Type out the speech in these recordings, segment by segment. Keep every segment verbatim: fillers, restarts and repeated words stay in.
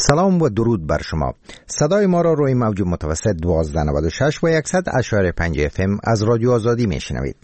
سلام و درود بر شما. صدای ما را روی موج متوسط دوازده نود و شش و صد اشاره پنج اف ام از رادیو آزادی میشنوید.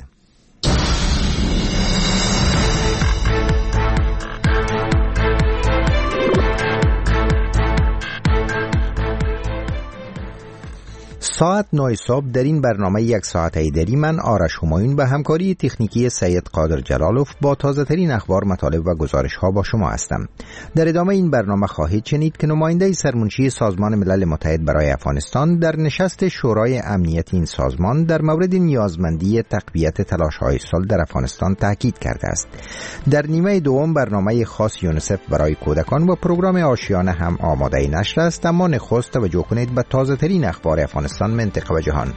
ساعت نه صبح در این برنامه یک ساعت ایدری من آرش همایون به همکاری تکنیکی سید قادر جلالوف با تازه ترین اخبار، مطالب و گزارش ها با شما هستم. در ادامه این برنامه خواهید شنید که نماینده سرمنشی سازمان ملل متحد برای افغانستان در نشست شورای امنیت این سازمان در مورد نیازمندی تقویت تلاش‌های صلح در افغانستان تاکید کرده است. در نیمه دوم برنامه خاص یونیسف برای کودکان و پروگرام آشیانه هم آماده نشر است، اما نخست توجه کنید به تازه ترین اخبار افغانستان، منطقه و جهان.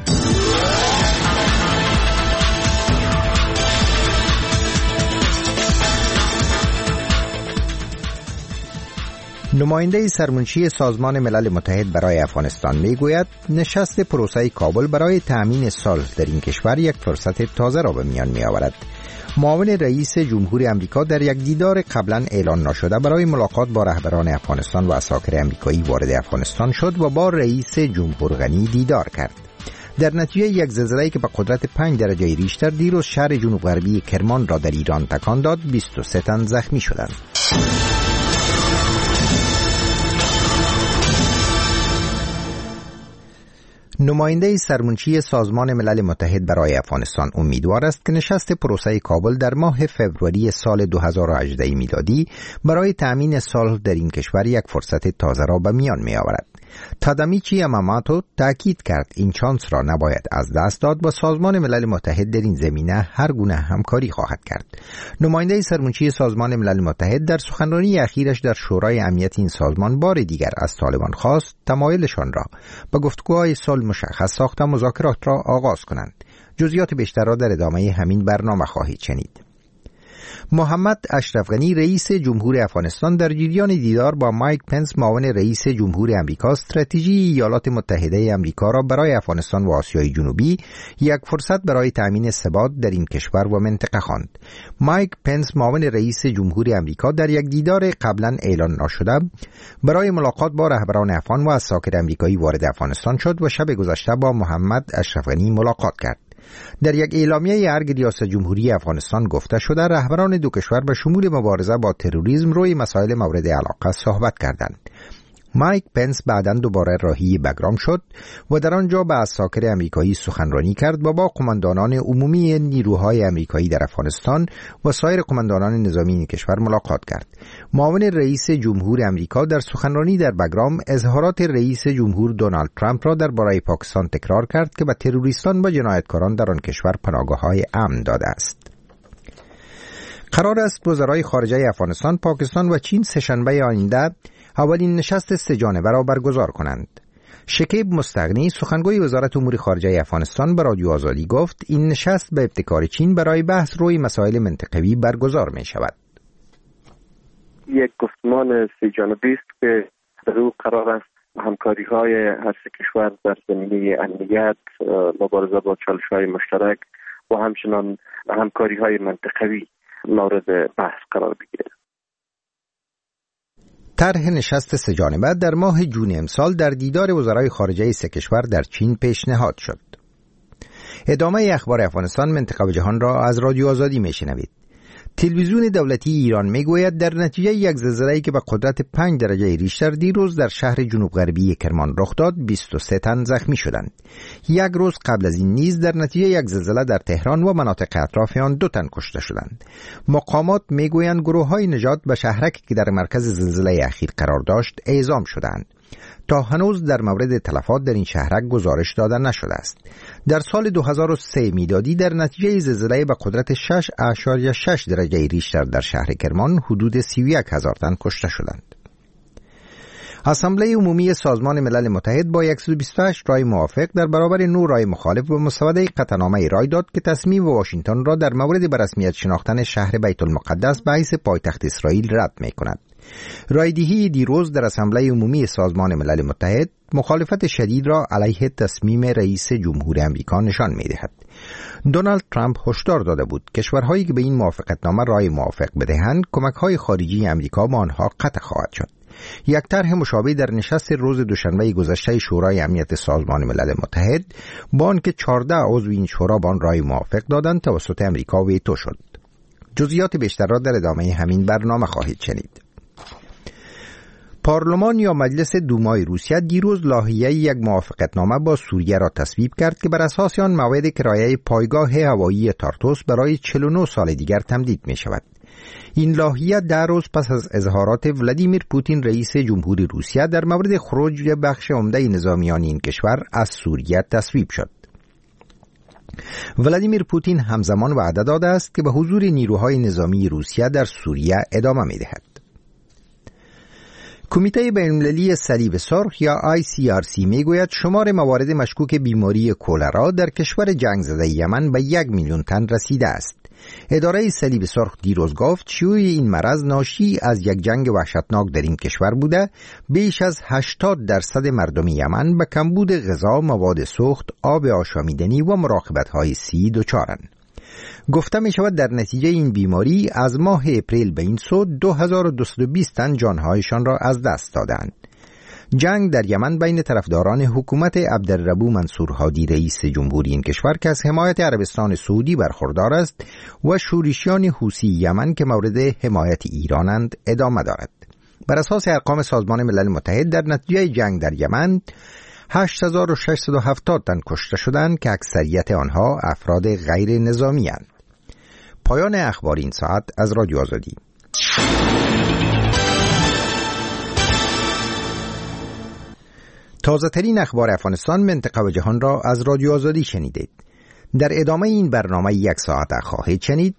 نماینده سرمنشی سازمان ملل متحد برای افغانستان میگوید نشست پروسه کابل برای تأمین صلح در این کشور یک فرصت تازه را به میان می آورد. معاون رئیس جمهور امریکا در یک دیدار قبلا اعلان نشده برای ملاقات با رهبران افغانستان و عساکر امریکایی وارد افغانستان شد و با رئیس جمهور غنی دیدار کرد. در نتیجه یک زلزله‌ای که به قدرت پنج درجه ریشتر دیروز شهر جنوب غربی کرمان را در ایران تکان داد، بیست و سه تن زخمی شدند. نماینده سرمنشی سازمان ملل متحد برای افغانستان امیدوار است که نشست پروسه کابل در ماه فوریه سال دو هزار و هجده میلادی برای تأمین صلح در این کشور یک فرصت تازه را به میان می آورد. تادامیچی یاماماتو تاکید کرد این شانس را نباید از دست داد و سازمان ملل متحد در این زمینه هر گونه همکاری خواهد کرد. نماینده سرمنشی سازمان ملل متحد در سخنرانی اخیرش در شورای امنیت این سازمان بار دیگر از طالبان خواست تمایلشان را به گفتگوهای صلح مشخص ساخته مذاکرات را آغاز کنند. جزئیات بیشتر را در ادامه همین برنامه خواهید شنید. محمد اشرف غنی رئیس جمهور افغانستان در جریان دیدار با مایک پنس معاون رئیس جمهور امریکا استراتژی ایالات متحده امریکا را برای افغانستان و آسیای جنوبی یک فرصت برای تأمین ثبات در این کشور و منطقه خواند. مایک پنس معاون رئیس جمهور امریکا در یک دیدار قبلا اعلان نشده برای ملاقات با رهبران افغان و عساکر امریکایی وارد افغانستان شد و شب گذشته با محمد اشرف غنی ملاقات کرد. در یک اعلامیه ارگ ریاست جمهوری افغانستان گفته شده رهبران دو کشور به شمول مبارزه با تروریسم روی مسائل مورد علاقه صحبت کردند. مایک پنس بعداً دوباره راهی بگرام شد و در آنجا به عساکر امریکایی سخنرانی کرد و با قماندانان عمومی نیروهای امریکایی در افغانستان و سایر قماندانان نظامی این کشور ملاقات کرد. معاون رئیس جمهور امریکا در سخنرانی در بگرام اظهارات رئیس جمهور دونالد ترامپ را درباره پاکستان تکرار کرد که به تروریستان و جنایتکاران در آن کشور پناهگاه‌های امن داده است. قرار است وزرای خارجه افغانستان، پاکستان و چین سه‌شنبه آینده اولین نشست سه جانبه را برگزار کنند. شکیب مستغنی سخنگوی وزارت امور خارجه افغانستان به رادیو آزادی گفت این نشست به ابتکار چین برای بحث روی مسائل منطقوی برگزار می شود. یک گفتمان سه جانبه است که در او قرار است همکاری‌های هر سه کشور در زمینه امنیت، مبارزه با چالش‌های مشترک و همچنان همکاری‌های منطقوی مورد بحث قرار بگیرد. طرح نشست سه جانبه در ماه جون امسال در دیدار وزرای خارجه سه کشور در چین پیشنهاد شد. ادامه اخبار افغانستان، منطقه و جهان را از رادیو آزادی میشنوید. تلویزیون دولتی ایران میگوید در نتیجه یک زلزله‌ای که به قدرت پنج درجه ریشتر دیروز در شهر جنوب غربی کرمان رخ داد، بیست و سه تن زخمی شدند. یک روز قبل از این نیز در نتیجه یک زلزله در تهران و مناطق اطراف آن دو تن کشته شدند. مقامات میگویند گروه‌های نجات به شهرک که در مرکز زلزله اخیر قرار داشت اعزام شدند. تا هنوز در مورد تلفات در این شهرک گزارش داده نشده است. در سال دو هزار و سه میلادی در نتیجه زلزله به قدرت شش اشاریه شش درجه ریشتر در شهر کرمان حدود سی و یک هزار تن کشته شدند. اسامبله عمومی سازمان ملل متحد با صد و بیست و هشت رای موافق در برابر نه رای مخالف و مسوده قطعنامه رای داد که تصمیم واشنگتن را در مورد به رسمیت شناختن شهر بیت المقدس به حیث پایتخت اسرائیل رد می‌کند. رایدهی دیروز در اسامبله عمومی سازمان ملل متحد مخالفت شدید را علیه تصمیم رئیس جمهور امریکا نشان می‌دهد. دونالد ترامپ هشدار داده بود کشورهایی که به این موافقتنامه رای موافق بدهند کمک‌های خارجی امریکا به آنها قطع خواهد شد. یک طرح مشابه در نشست روز دوشنبه گذشته شورای امنیت سازمان ملل متحد با آنکه چهارده عضو این شورا با آن رای موافق دادند توسط امریکا ویتو شد. جزئیات بیشتر را در ادامه همین برنامه خواهید شنید. پارلمان یا مجلس دومای روسیه دیروز لایحه یک موافقتنامه با سوریه را تصویب کرد که بر اساس آن موعد کرایه پایگاه هوایی تارتوس برای چهل و نه سال دیگر تمدید می شود. این لایحه ده روز پس از اظهارات ولادیمیر پوتین رئیس جمهوری روسیه در مورد خروج بخش عمده نظامیان این کشور از سوریه تصویب شد. ولادیمیر پوتین همزمان وعده داده است که به حضور نیروهای نظامی روسیه در سوریه ادامه می دهد. کمیته بین‌المللی صلیب سرخ یا آی سی آر سی می گوید شمار موارد مشکوک بیماری کولرا در کشور جنگ زده یمن به یک میلیون تن رسیده است. اداره صلیب سرخ دیروز گفت شیوع این مرض ناشی از یک جنگ وحشتناک در این کشور بوده. بیش از هشتاد درصد مردم یمن به کمبود غذا، مواد سوخت، آب آشامیدنی و مراقبت‌های صحی دچارند. گفته می شود در نتیجه این بیماری از ماه اپریل به این سو دو هزار و دویست و بیست تن جانهایشان را از دست دادند. جنگ در یمن بین طرفداران حکومت عبدالربو منصور هادی رئیس جمهوری این کشور که از حمایت عربستان سعودی برخوردار است و شورشیان حوثی یمن که مورد حمایت ایرانند ادامه دارد. بر اساس ارقام سازمان ملل متحد در نتیجه جنگ در یمن هشت هزار و ششصد و هفتاد تن کشته شدند که اکثریت آنها افراد غیر نظامی اند. پایان اخبار این ساعت از رادیو آزادی. تازه ترین اخبار افغانستان، منطقه و جهان را از رادیو آزادی شنیدید. در ادامه این برنامه یک ساعت خواهید شنید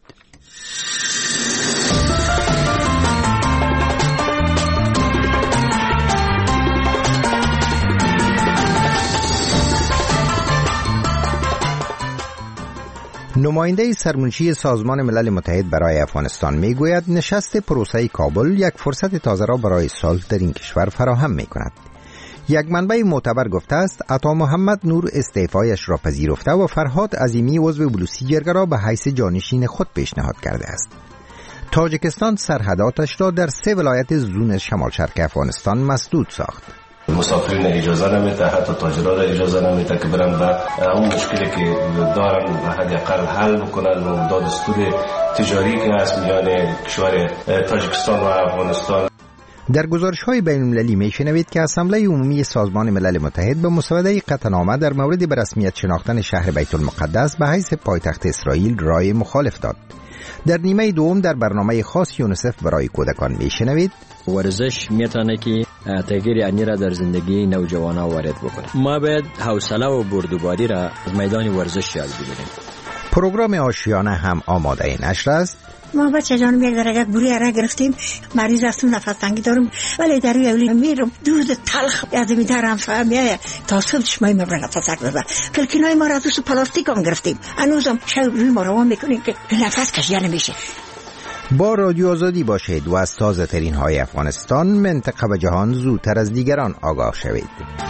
نماینده سرمنشی سازمان ملل متحد برای افغانستان می گوید نشست پروسه کابل یک فرصت تازه را برای صلح در این کشور فراهم می کند. یک منبع معتبر گفته است عطا محمد نور استعفایش را پذیرفته و فرهاد عظیمی عضو بلوچی جرگه را به حیث جانشین خود پیشنهاد کرده است. تاجیکستان سرحداتش را در سه ولایت زون شمال شرق افغانستان مسدود ساخت. مسافرین اجازه نمیده، حتی تاجران اجازه نمیده که برن به اون مشکلی که دارن به حد اقل حل بکنن و دا دستور تجاری که هست میان کشور تاجیکستان و افغانستان. در گزارش‌های بین‌المللی می‌شنوید که اسامبله عمومی سازمان ملل متحد به مسوده قطعنامه در مورد به رسمیت شناختن شهر بیت المقدس به حیث پایتخت اسرائیل رای مخالف داد. در نیمه دوم در برنامه خاص یونیسف برای کودکان می‌شنوید ورزش میتونه که تغییر عمیق را در زندگی نوجوانان وارد بکنه. ما باید حوصله و بردباری را از میدان ورزش یاد بگیریم. پروگرام آشیانه هم آماده نشر است. ما بچه جانم یک درجه بوری اره گرفتیم، مریض هستم، نفس تنگی دارم، ولی در روی اولی میرم دود تلخ از میدارم فهمیه تا صبح چشمای ما را نفس تنگ ببر. کلکینای ما را از پلاستیک هم گرفتیم، هنوزم شب روی ما روان میکنیم که نفس کشیده نمیشه. با رادیو آزادی باشید و از تازه ترین های افغانستان، منطقه و جهان زودتر از دیگران آگاه شوید.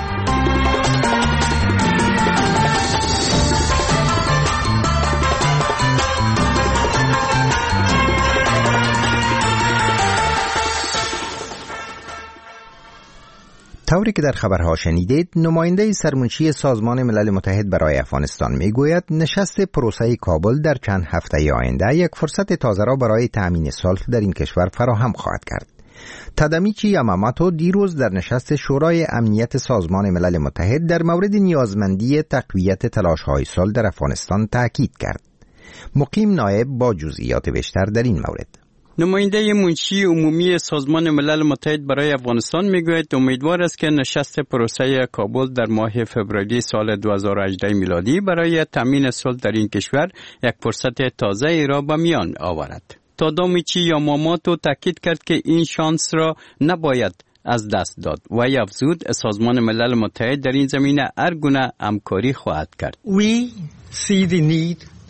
طوری که در خبرها شنیدید، نماینده سرمنشی سازمان ملل متحد برای افغانستان میگوید نشست پروسه کابل در چند هفته آینده یک فرصت تازه را برای تأمین صلح در این کشور فراهم خواهد کرد. تدامیچی یاماماتو دیروز در نشست شورای امنیت سازمان ملل متحد در مورد نیازمندی تقویت تلاش‌های صلح در افغانستان تاکید کرد. مقیم نایب با جزئیات بیشتر در این مورد. نماینده منشی عمومی سازمان ملل متحد برای افغانستان میگوید امیدوار است که نشست پروسه کابل در ماه فوریه سال دو هزار و هجده میلادی برای تامین صلح در این کشور یک فرصت تازه ای را به میان آورد. تادامیچی یاماماتو تاکید کرد که این شانس را نباید از دست داد و افزود سازمان ملل متحد در این زمینه هر گونه همکاری خواهد کرد. We see the need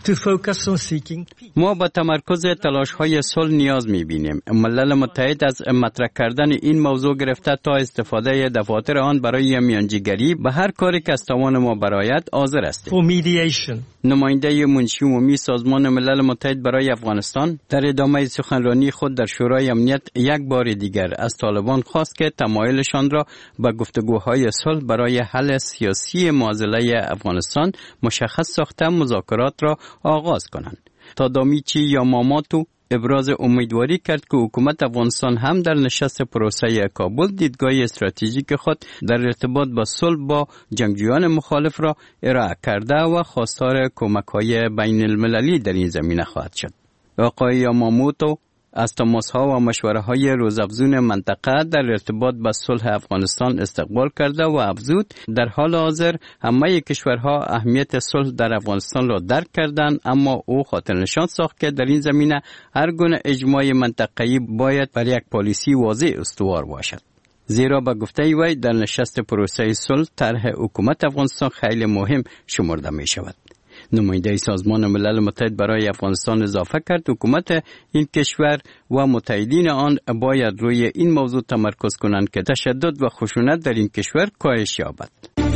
ما با تمرکز تلاش های صلح نیاز می‌بینیم. ملل متحد از مطرح کردن این موضوع گرفته تا استفاده دفاتر آن برای میانجیگری به هر کاری که از توان ما برآید حاضر استیم. نماینده منشی عمومی سازمان ملل متحد برای افغانستان در ادامه سخنرانی خود در شورای امنیت یک بار دیگر از طالبان خواست که تمایلشان را به گفتگوهای صلح برای حل سیاسی معضله افغانستان مشخص ساخته مذاکرات را آغاز کنند. تادامیچی یاماماتو ابراز امیدواری کرد که حکومت افغانستان هم در نشست پروسه کابل دیدگاه استراتژیک خود در ارتباط با صلح با جنگجویان مخالف را ارائه کرده و خواستار کمک‌های بین المللی در این زمینه خواهد شد. آقای یاماموتو از تماس‌ها و مشوره‌های روزافزون منطقه در ارتباط با صلح افغانستان استقبال کرده و افزود در حال حاضر همه کشورها اهمیت صلح در افغانستان را درک کردند، اما او خاطر نشان ساخت که در این زمینه هر گونه اجماع منطقه‌ای باید بر یک پالیسی واضح استوار باشد. زیرا به گفته وی در نشست پروسه صلح طرح حکومت افغانستان خیلی مهم شمرده می شود. نماینده سازمان ملل متحد برای افغانستان اضافه کرد حکومت این کشور و متحدین آن باید روی این موضوع تمرکز کنند که تشدد و خشونت در این کشور کاهش یابد.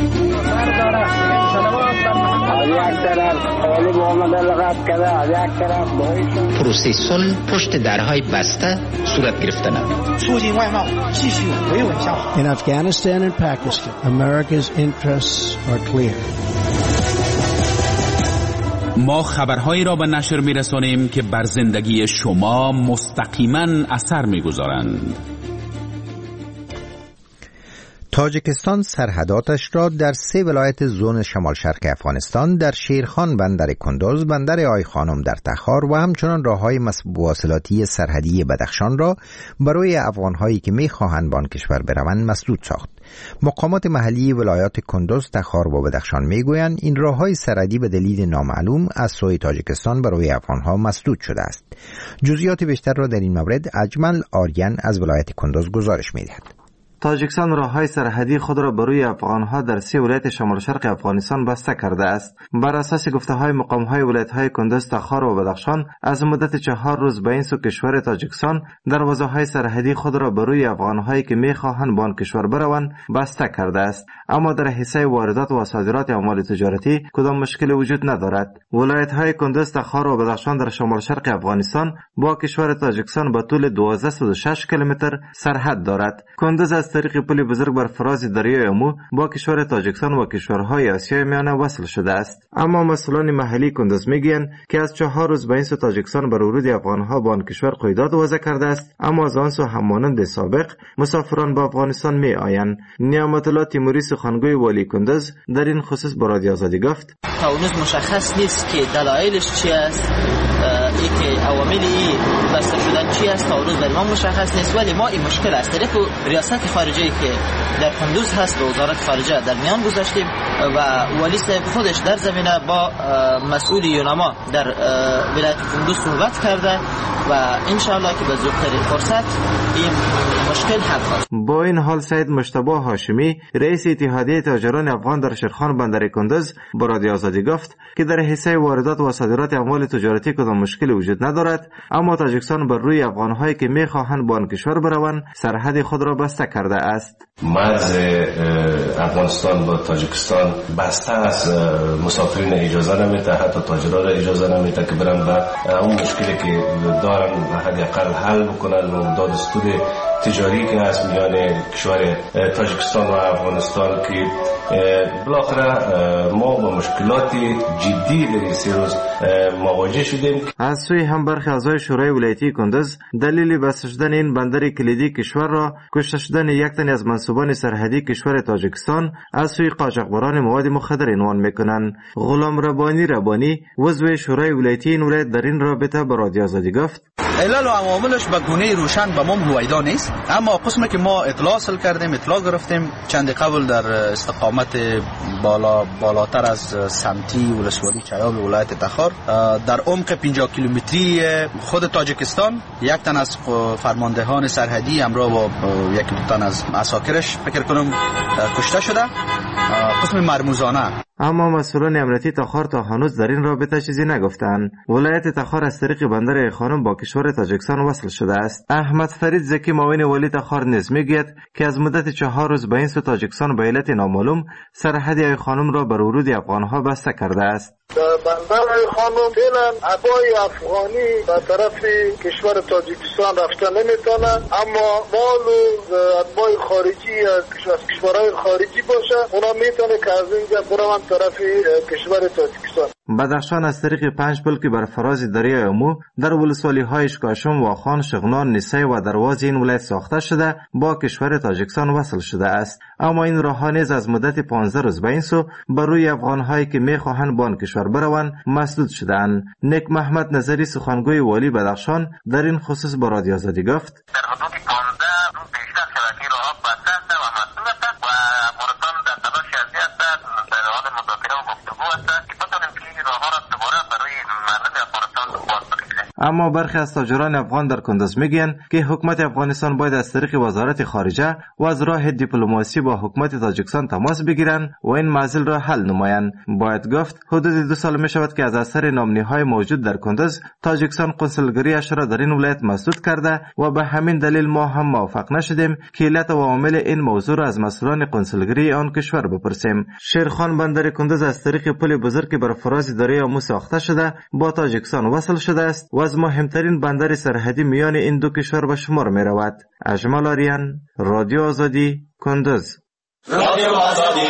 پروسه صلح پشت درهای بسته صورت گرفتن. In Afghanistan and Pakistan, America's interests are clear. ما خبرهایی را به نشر می‌رسانیم که بر زندگی شما مستقیما اثر می‌گذارند. تاجیکستان سرحداتش را در سه ولایت زون شمال شرق افغانستان در شیرخان بندر کندوز، بندر آی خانم در تخار و همچنان راههای مواصلاتی سرحدی بدخشان را برای افغانهایی که می‌خواهند به آن کشور بروند مسدود ساخت. مقامات محلی ولایات کندوز، تخار و بدخشان میگویند این راههای سرحدی به دلیل نامعلوم از سوی تاجیکستان برای افغانها مسدود شده است. جزئیات بیشتر را در این مورد اجمل آریان از ولایت کندوز گزارش می‌دهد. تاجیکستان راههای سرحدی خود را بر روی افغانها در سه ولایت شمال شرق افغانستان بسته کرده است. بر اساس گفته‌های مقام‌های ولایت‌های کندوز، تخار و بدخشان، از مدت چهار روز به این سو کشور تاجیکستان دروازه‌های سرحدی خود را بر روی افغان‌هایی که می‌خواهند به آن کشور بروند بسته کرده است. اما در حصه واردات و صادرات اموال تجارتی کدام مشکلی وجود ندارد. ولایت‌های کندوز، تخار و بدخشان در شمال شرق افغانستان با کشور تاجیکستان به طول دویست و شش کیلومتر سرحد دارد. کندوز از طریق پل بزرگ بر فراز دریای امو با کشور تاجیکستان و کشورهای آسیای میانه وصل شده است. اما مسئولان محلی کندوز میگویند که از چهار روز به این سو تاجیکستان بر ورود افغانها به آن کشور قیودات وضع کرده است، اما از آن سو همانند سابق مسافران به افغانستان می آیند. نعمت الله تیموری سخنگوی والی کندوز در این خصوص به رادیو آزادی گفت: تا اونوز مشخص نیست که دلایلش چی است، اینکه عواملی بسته شدن چی است، تا اونوز برای ما مشخص نیست. ولی ما این مشکل است طریق ریاست خارجه که در کندوز هست و وزارت خارجه در میان گذاشتیم و والی صاحب خودش در زمینه با مسئول یونما در ولایت کندوز صحبت کرده و انشاءالله که به زودترین فرصت این مشکل حل خواهد. با این حال سید مجتبی هاشمی رئیس اتحادیه تاجران افغان در شیرخان بندر کندوز به رادیو آزادی گفت که در حصه واردات و صادرات اموال تجارتی کدام مشکلی وجود ندارد، اما تاجیکستان بر روی افغان‌هایی که می‌خواهند به آن کشور بروند سرحد خود را بسته کرده است. مرز افغانستان با تاجیکستان بسته است، مسافرین اجازه نمیده، حتی تاجران اجازه نمیده که برن و اون مشکلی که دارن حداقل حل بکنن و داد دستور تجاری که هست میان کشور تاجیکستان و افغانستان که بالاخره ما با مشکلات جدی در این سه روز مواجه شدیم. از سوی هم برخی اعضای شورای ولایتی کندوز دلیل بسته شدن این بندر کلیدی کشور را کشته شدن یک تن از منصوبان سرحدی کشور تاجیکستان از سوی قاچاقبران مواد مخدر عنوان میکنند. غلام ربانی ربانی عضو شورای ولایتی این ولایت در این رابطه به رادیو آزادی گفت: علل و عواملش به گونه روشن به ما هویدا نیست، اما قسمی که ما اطلاع حاصل کردیم، اطلاع گرفتیم چند قبل در استقامت بالا بالاتر از سمتی ولسوالی چیاب ولایت تخار در عمق پنجاه کیلومتری خود تاجیکستان یک تن از فرماندهان سرحدی همراه با یک تن از عساکرش فکر کنم کشته شده. قسم مرموزانه. اما مسئولان امنیتی تخار تا هنوز در این رابطه چیزی نگفتند. ولایت تخار از طریق بندر ای خانم با کشور تاجیکستان وصل شده است. احمد فرید زکی معاون والی تخار نیز میگوید که از مدت چهار روز به این سو تاجیکستان به علت نامعلوم سرحد ای خانم را بر ورود افغانها بسته کرده است. بندر ای خانم فعلا ابای افغانی به طرف کشور تاجیکستان رفتن نمیتونه، اما مال و ابای خارجی از کشورهای خارجی باشه اونا میتونه که از اینجا برون طرف کشور تاجیکستان. بدخشان از طریق پنج پل که بر فراز دریای امو در ولسوالی های اشکاشم، واخان، شغنان، نیسای و درواز این ولایت ساخته شده با کشور تاجیکستان وصل شده است. اما این راه ها نیز از مدت پانزده روز به این سو بر روی افغان هایی که میخواهند به آن کشور بروند مسدود شدهاند. نیک محمد نظری سخنگوی والی بدخشان در این خصوص با رادیو آزادی گفت: در حدود پانزده روز بیشتر شبکه راه بسته است و مسدود است و افغانستان در تلاش ازی است در حال مذاکره و گفتگو است که بتوانیم که این راه ها را دوباره برای مردم افغانستان باز بکنیم. اما برخی از تاجران افغان در کندز میگن که حکومت افغانستان باید از طریق وزارت خارجه و از راه دیپلماسی با حکومت تاجیکستان تماس بگیرند و این معضل را حل نمایند. باید گفت حدود دو سال می شود که از اثر نامنی‌های موجود در کندز تاجیکستان قنسولگری‌اش را در این ولایت مسدود کرده و به همین دلیل ما هم موافق نشدیم که علت و عوامل این موضوع را از مسئولان قنسولگری آن کشور بپرسیم. شیرخان بندر کندز از طریق پل بزرگ بر فراز دریای امو ساخته شده با تاجیکستان وصل شده است و از مهمترین بندر سرحدی میان این دو کشور به شمار می رود. اجمل آریان، رادیو آزادی، کندز. رادیو آزادی.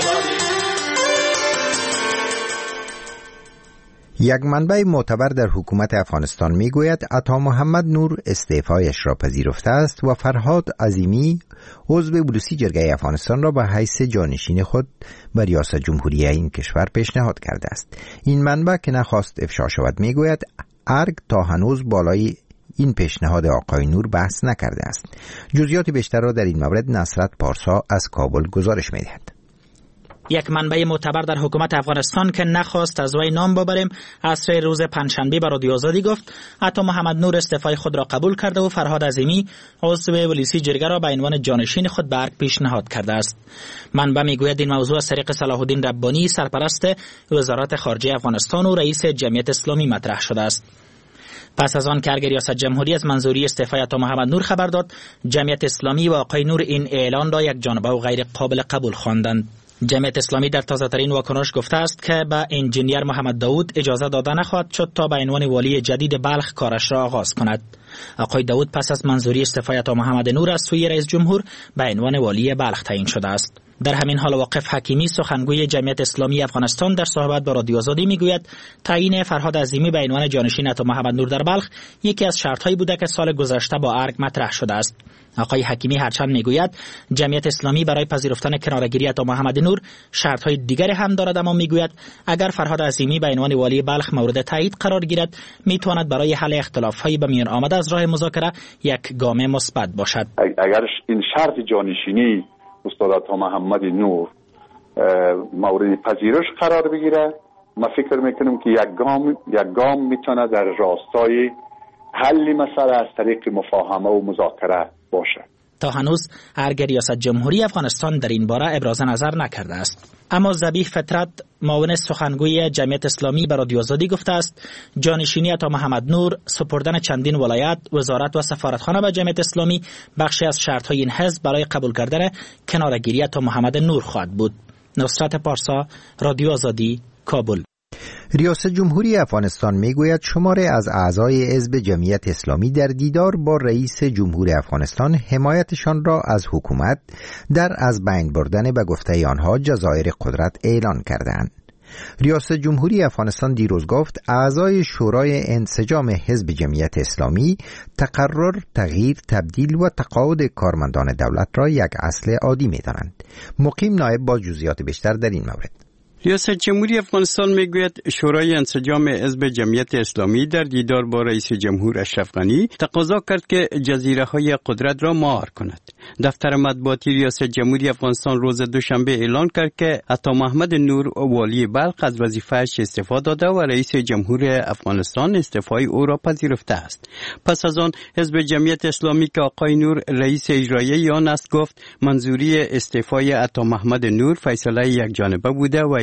یک منبع معتبر در حکومت افغانستان میگوید عطا محمد نور استعفایش را پذیرفته است و فرهاد عظیمی عضو بلوسی جرگه افغانستان را به حیث جانشین خود به ریاست جمهوری این کشور پیشنهاد کرده است. این منبع که نخواست افشا شود میگوید ارگ تا هنوز بالای این پیشنهاد آقای نور بحث نکرده است. جزئیات بیشتر را در این مورد نصرت پارسا از کابل گزارش می‌دهد. یک منبع معتبر در حکومت افغانستان که نخواست از وی نام ببریم عصر روز پنجشنبه به رادیو آزادی گفت عطا محمد نور استعفای خود را قبول کرده و فرهاد عظیمی عضو ولسی جرگه را به عنوان جانشین خود به ارگ پیشنهاد کرده است. منبع میگوید این موضوع از طریق صلاح الدین ربانی سرپرست وزارت خارجه افغانستان و رئیس جمعیت اسلامی مطرح شده است. پس از آن که ارگ ریاست جمهوری از منظوری استعفای عطا محمد نور خبر داد، جمعیت اسلامی و آقای نور این اعلان را یک جانبه و غیر قابل قبول خواندند. جمعیت اسلامی در تازه ترین واکنش گفته است که به انجینیر محمد داود اجازه داده نخواهد شد تا به عنوان والی جدید بلخ کارش را آغاز کند. آقای داود پس از منظوری استعفای عطا محمد نور از سوی رئیس جمهور به عنوان والی بلخ تعیین شده است. در همین حال واقف حکیمی سخنگوی جمعیت اسلامی افغانستان در صحبت با رادیو آزادی میگوید تعیین فرهاد عظیمی به عنوان جانشین عطا محمد نور در بلخ یکی از شرط‌هایی بوده که سال گذشته با ارگ مطرح شده است. آقای حکیمی هرچند میگوید جمعیت اسلامی برای پذیرفتن کناره‌گیری عطا محمد نور شرط‌های دیگری هم دارد، اما میگوید اگر فرهاد عظیمی به عنوان والی بلخ مورد تایید قرار گیرد میتواند برای حل اختلاف‌های به میان آمده از راه مذاکره یک گام مثبت باشد. اگر این شرط جانشینی استاد عطا محمد نور مورد پذیرش قرار بگیره، ما فکر میکنیم که یک گام یک گام میتونه در راستای حل مسئله از طریق مفاهمه و مذاکره باشه. تا هنوز ارگ ریاست جمهوری افغانستان در این باره ابراز نظر نکرده است. اما ذبیح فطرت معاون سخنگوی جمعیت اسلامی به رادیو آزادی گفته است جانشینی عطا محمد نور، سپردن چندین ولایت، وزارت و سفارتخانه به جمعیت اسلامی بخشی از شرط‌های این حزب برای قبول کردن کناره‌گیری عطا محمد نور خواهد بود. نصرت پارسا، رادیو آزادی، کابل. ریاست جمهوری افغانستان میگوید شماری از اعضای حزب جمعیت اسلامی در دیدار با رئیس جمهور افغانستان حمایتشان را از حکومت در از بین بردن به گفته آنها جزایر قدرت اعلان کردند. ریاست جمهوری افغانستان دیروز گفت اعضای شورای انسجام حزب جمعیت اسلامی تقرر، تغییر، تبدیل و تقاعد کارمندان دولت را یک اصل عادی می‌دانند. مقیم نایب با جزئیات بیشتر در این مورد. ریاست جمهوری افغانستان میگوید شورای انسجام حزب جمعیت اسلامی در دیدار با رئیس جمهور اشرف غنی تقاضا کرد که جزیره های قدرت را مهار کند. دفتر مطبوعاتی ریاست جمهوری افغانستان روز دوشنبه اعلان کرد که عطا محمد نور والی بلخ از وظیفه‌اش استعفا داده و رئیس جمهور افغانستان استعفای او را پذیرفته است. پس از آن حزب جمعیت اسلامی که آقای نور رئیس اجرایی آن است گفت منظوری استعفای عطا محمد نور فیصله یک جانبه بوده و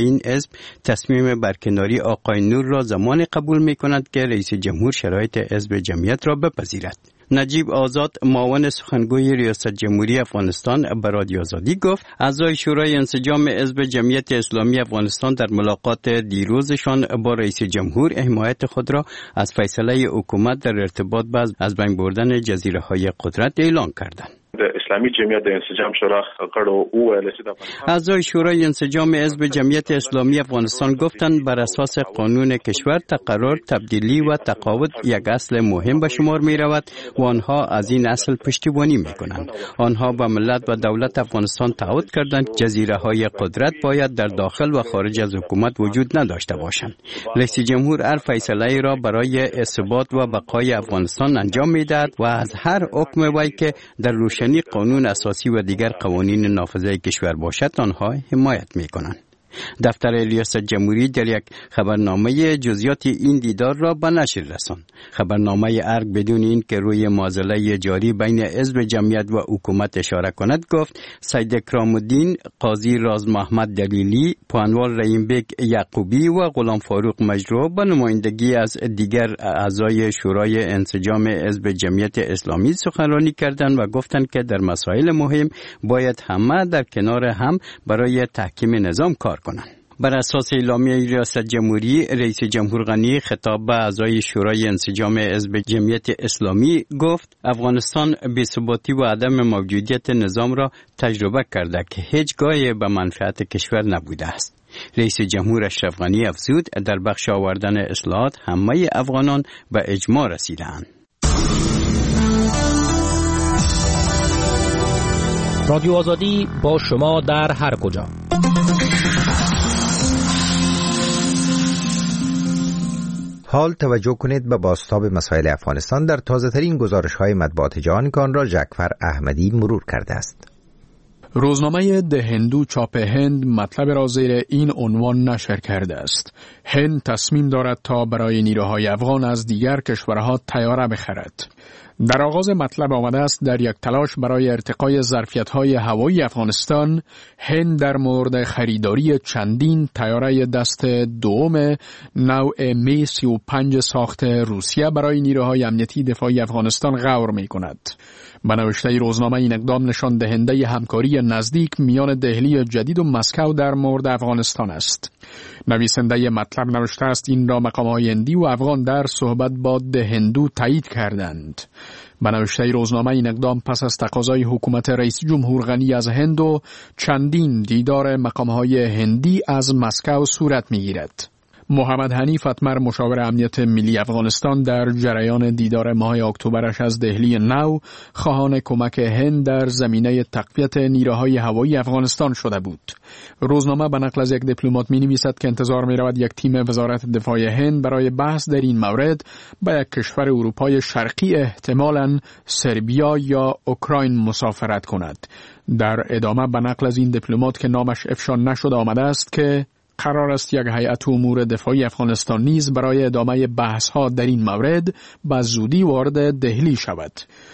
این حزب تصمیم برکناری آقای نور را زمان قبول می کند که رئیس جمهور شرایط حزب جمعیت را بپذیرد. نجیب آزاد معاون سخنگوی ریاست جمهوری افغانستان به رادیو آزادی گفت اعضای شورای انسجام حزب جمعیت اسلامی افغانستان در ملاقات دیروزشان با رئیس جمهور حمایت خود را از فیصله حکومت در ارتباط با از بین بردن جزیره های قدرت اعلان کردند. اسلامی جمعیت د انسجام شورا غړو وویل چې د اعضای شورای انسجام حزب جمعیت اسلامی افغانستان گفتند بر اساس قانون کشور تقرر، تبدیلی و تقاعد یک اصل مهم به شمار می رود و آنها از این اصل پشتیبانی می کنند. آنها با ملت و دولت افغانستان تعهد کردند جزیره های قدرت باید در داخل و خارج از حکومت وجود نداشته باشند. رئیس جمهور هر فیصله را برای اثبات و بقای افغانستان انجام می دهد و از هر حکم وی که در روشن قانون اساسی و دیگر قوانین نافذه کشور باشد آنها حمایت می کنند. دفتر ریاست جمهوری در یک خبرنامه جزئیات این دیدار را به نشر رساند. خبرنامه ارگ بدون این که روی معضله جاری بین حزب جمعیت و حکومت اشاره کند گفت سید اکرام الدین، قاضی راز محمد دلیلی، پانوال رحیم بیگ یعقوبی و غلام فاروق مجروح به نمایندگی از دیگر اعضای شورای انسجام حزب جمعیت اسلامی سخنرانی کردند و گفتند که در مسائل مهم باید همه در کنار هم برای تحکیم نظام کار کنند. بر اساس اعلامیه ریاست جمهوری، رئیس جمهور غنی خطاب به اعضای شورای انسجام حزب جمعیت اسلامی گفت افغانستان بی‌ثباتی و عدم موجودیت نظام را تجربه کرده که هیچگاه به منفعت کشور نبوده است. رئیس جمهور اشرف غنی افزود در بخش آوردن اصلاحات همه افغانان به اجماع رسیدند. رادیو آزادی با شما در هر کجا. حال توجه کنید به بازتاب مسائل افغانستان در تازه ترین گزارش های مطبوعات جهانی که آن را جعفر احمدی مرور کرده است. روزنامه ده هندو چاپ هند مطلب را زیر این عنوان نشر کرده است: هند تصمیم دارد تا برای نیروهای افغان از دیگر کشورها طیاره بخرد. در آغاز مطلب آمده است در یک تلاش برای ارتقای ظرفیت‌های هوایی افغانستان، هند در مورد خریداری چندین طیاره دست دوم نوع می سی و پنج ساخت روسیه برای نیروهای امنیتی دفاعی افغانستان غور می‌کند. به نوشته روزنامه این اقدام نشان دهنده همکاری نزدیک میان دهلی جدید و مسکو در مورد افغانستان است. نویسنده مطلب نوشته است این را مقام‌های هندی و افغان در صحبت با ده هندو تایید کردند. به نوشته روزنامه این اقدام پس از تقاضای حکومت رئیس جمهور غنی از هند و چندین دیدار مقام‌های هندی از مسکو صورت می‌گیرد. محمد حنیف اتمر مشاور امنیت ملی افغانستان در جریان دیدار ماه اکتبرش از دهلی نو خواهان کمک هند در زمینه تقویت نیروهای هوایی افغانستان شده بود. روزنامه به نقل از یک دیپلمات می‌نویسد که انتظار می‌رود یک تیم وزارت دفاع هند برای بحث در این مورد به یک کشور اروپای شرقی احتمالاً سربیا یا اوکراین مسافرت کند. در ادامه به نقل از این دیپلمات که نامش افشا نشده آمده است که قرار است یک هیئت امور دفاعی افغانستان نیز برای ادامه بحث‌ها در این مورد به زودی وارد دهلی شود.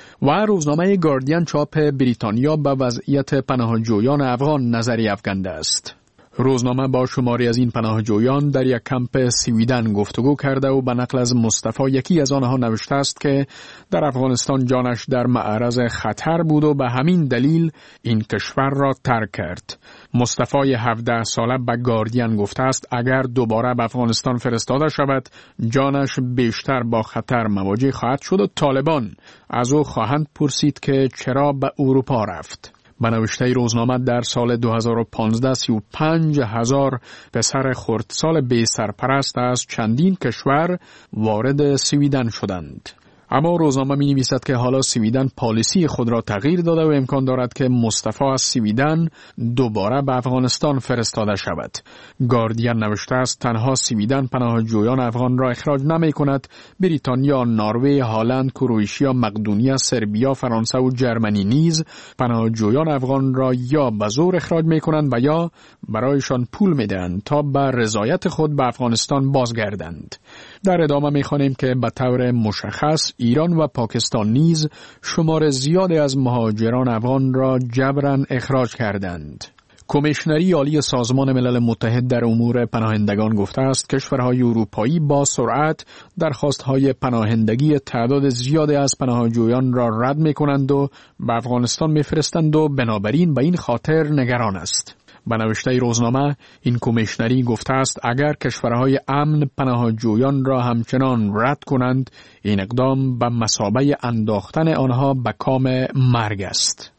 و روزنامه گاردین چاپ بریتانیا به وضعیت پناهجویان افغان نظری افکنده است. روزنامه با شماری از این پناهجویان در یک کمپ سویدن گفتگو کرده و به نقل از مصطفی یکی از آنها نوشته است که در افغانستان جانش در معرض خطر بود و به همین دلیل این کشور را ترک کرد. مصطفی هفده ساله به گاردین گفته است اگر دوباره به افغانستان فرستاده شود جانش بیشتر با خطر مواجه خواهد شد و طالبان از او خواهند پرسید که چرا به اروپا رفت. به نوشته روزنامه در سال دو هزار و پانزده سی و پنج هزار پسر خردسال بی سرپرست از چندین کشور وارد سویدن شدند. اما روزنامه می نویسد که حالا سویدن پالیسی خود را تغییر داده و امکان دارد که مصطفی از سویدن دوباره به افغانستان فرستاده شود. گاردین نوشته است تنها سویدن پناهجویان افغان را اخراج نمی کند، بریتانیا، نروژ، هلند، کرواتیا، مقدونیه، سربیا، فرانسه و جرمنی نیز پناهجویان افغان را یا به زور اخراج می کنند و یا برایشان پول می دهند تا به رضایت خود به افغانستان بازگردند. در ادامه می خوانیم که به طور مشخص ایران و پاکستان نیز شمار زیادی از مهاجران افغان را جبراً اخراج کردند. کمیشنری عالی سازمان ملل متحد در امور پناهندگان گفته است کشورهای اروپایی با سرعت درخواستهای پناهندگی تعداد زیادی از پناهجویان را رد می‌کنند و به افغانستان می‌فرستند و بنابراین به این خاطر نگران است. به نوشته روزنامه این کمیشنری گفته است اگر کشورهای امن پناهجویان را همچنان رد کنند این اقدام به مثابه انداختن آنها به کام مرگ است.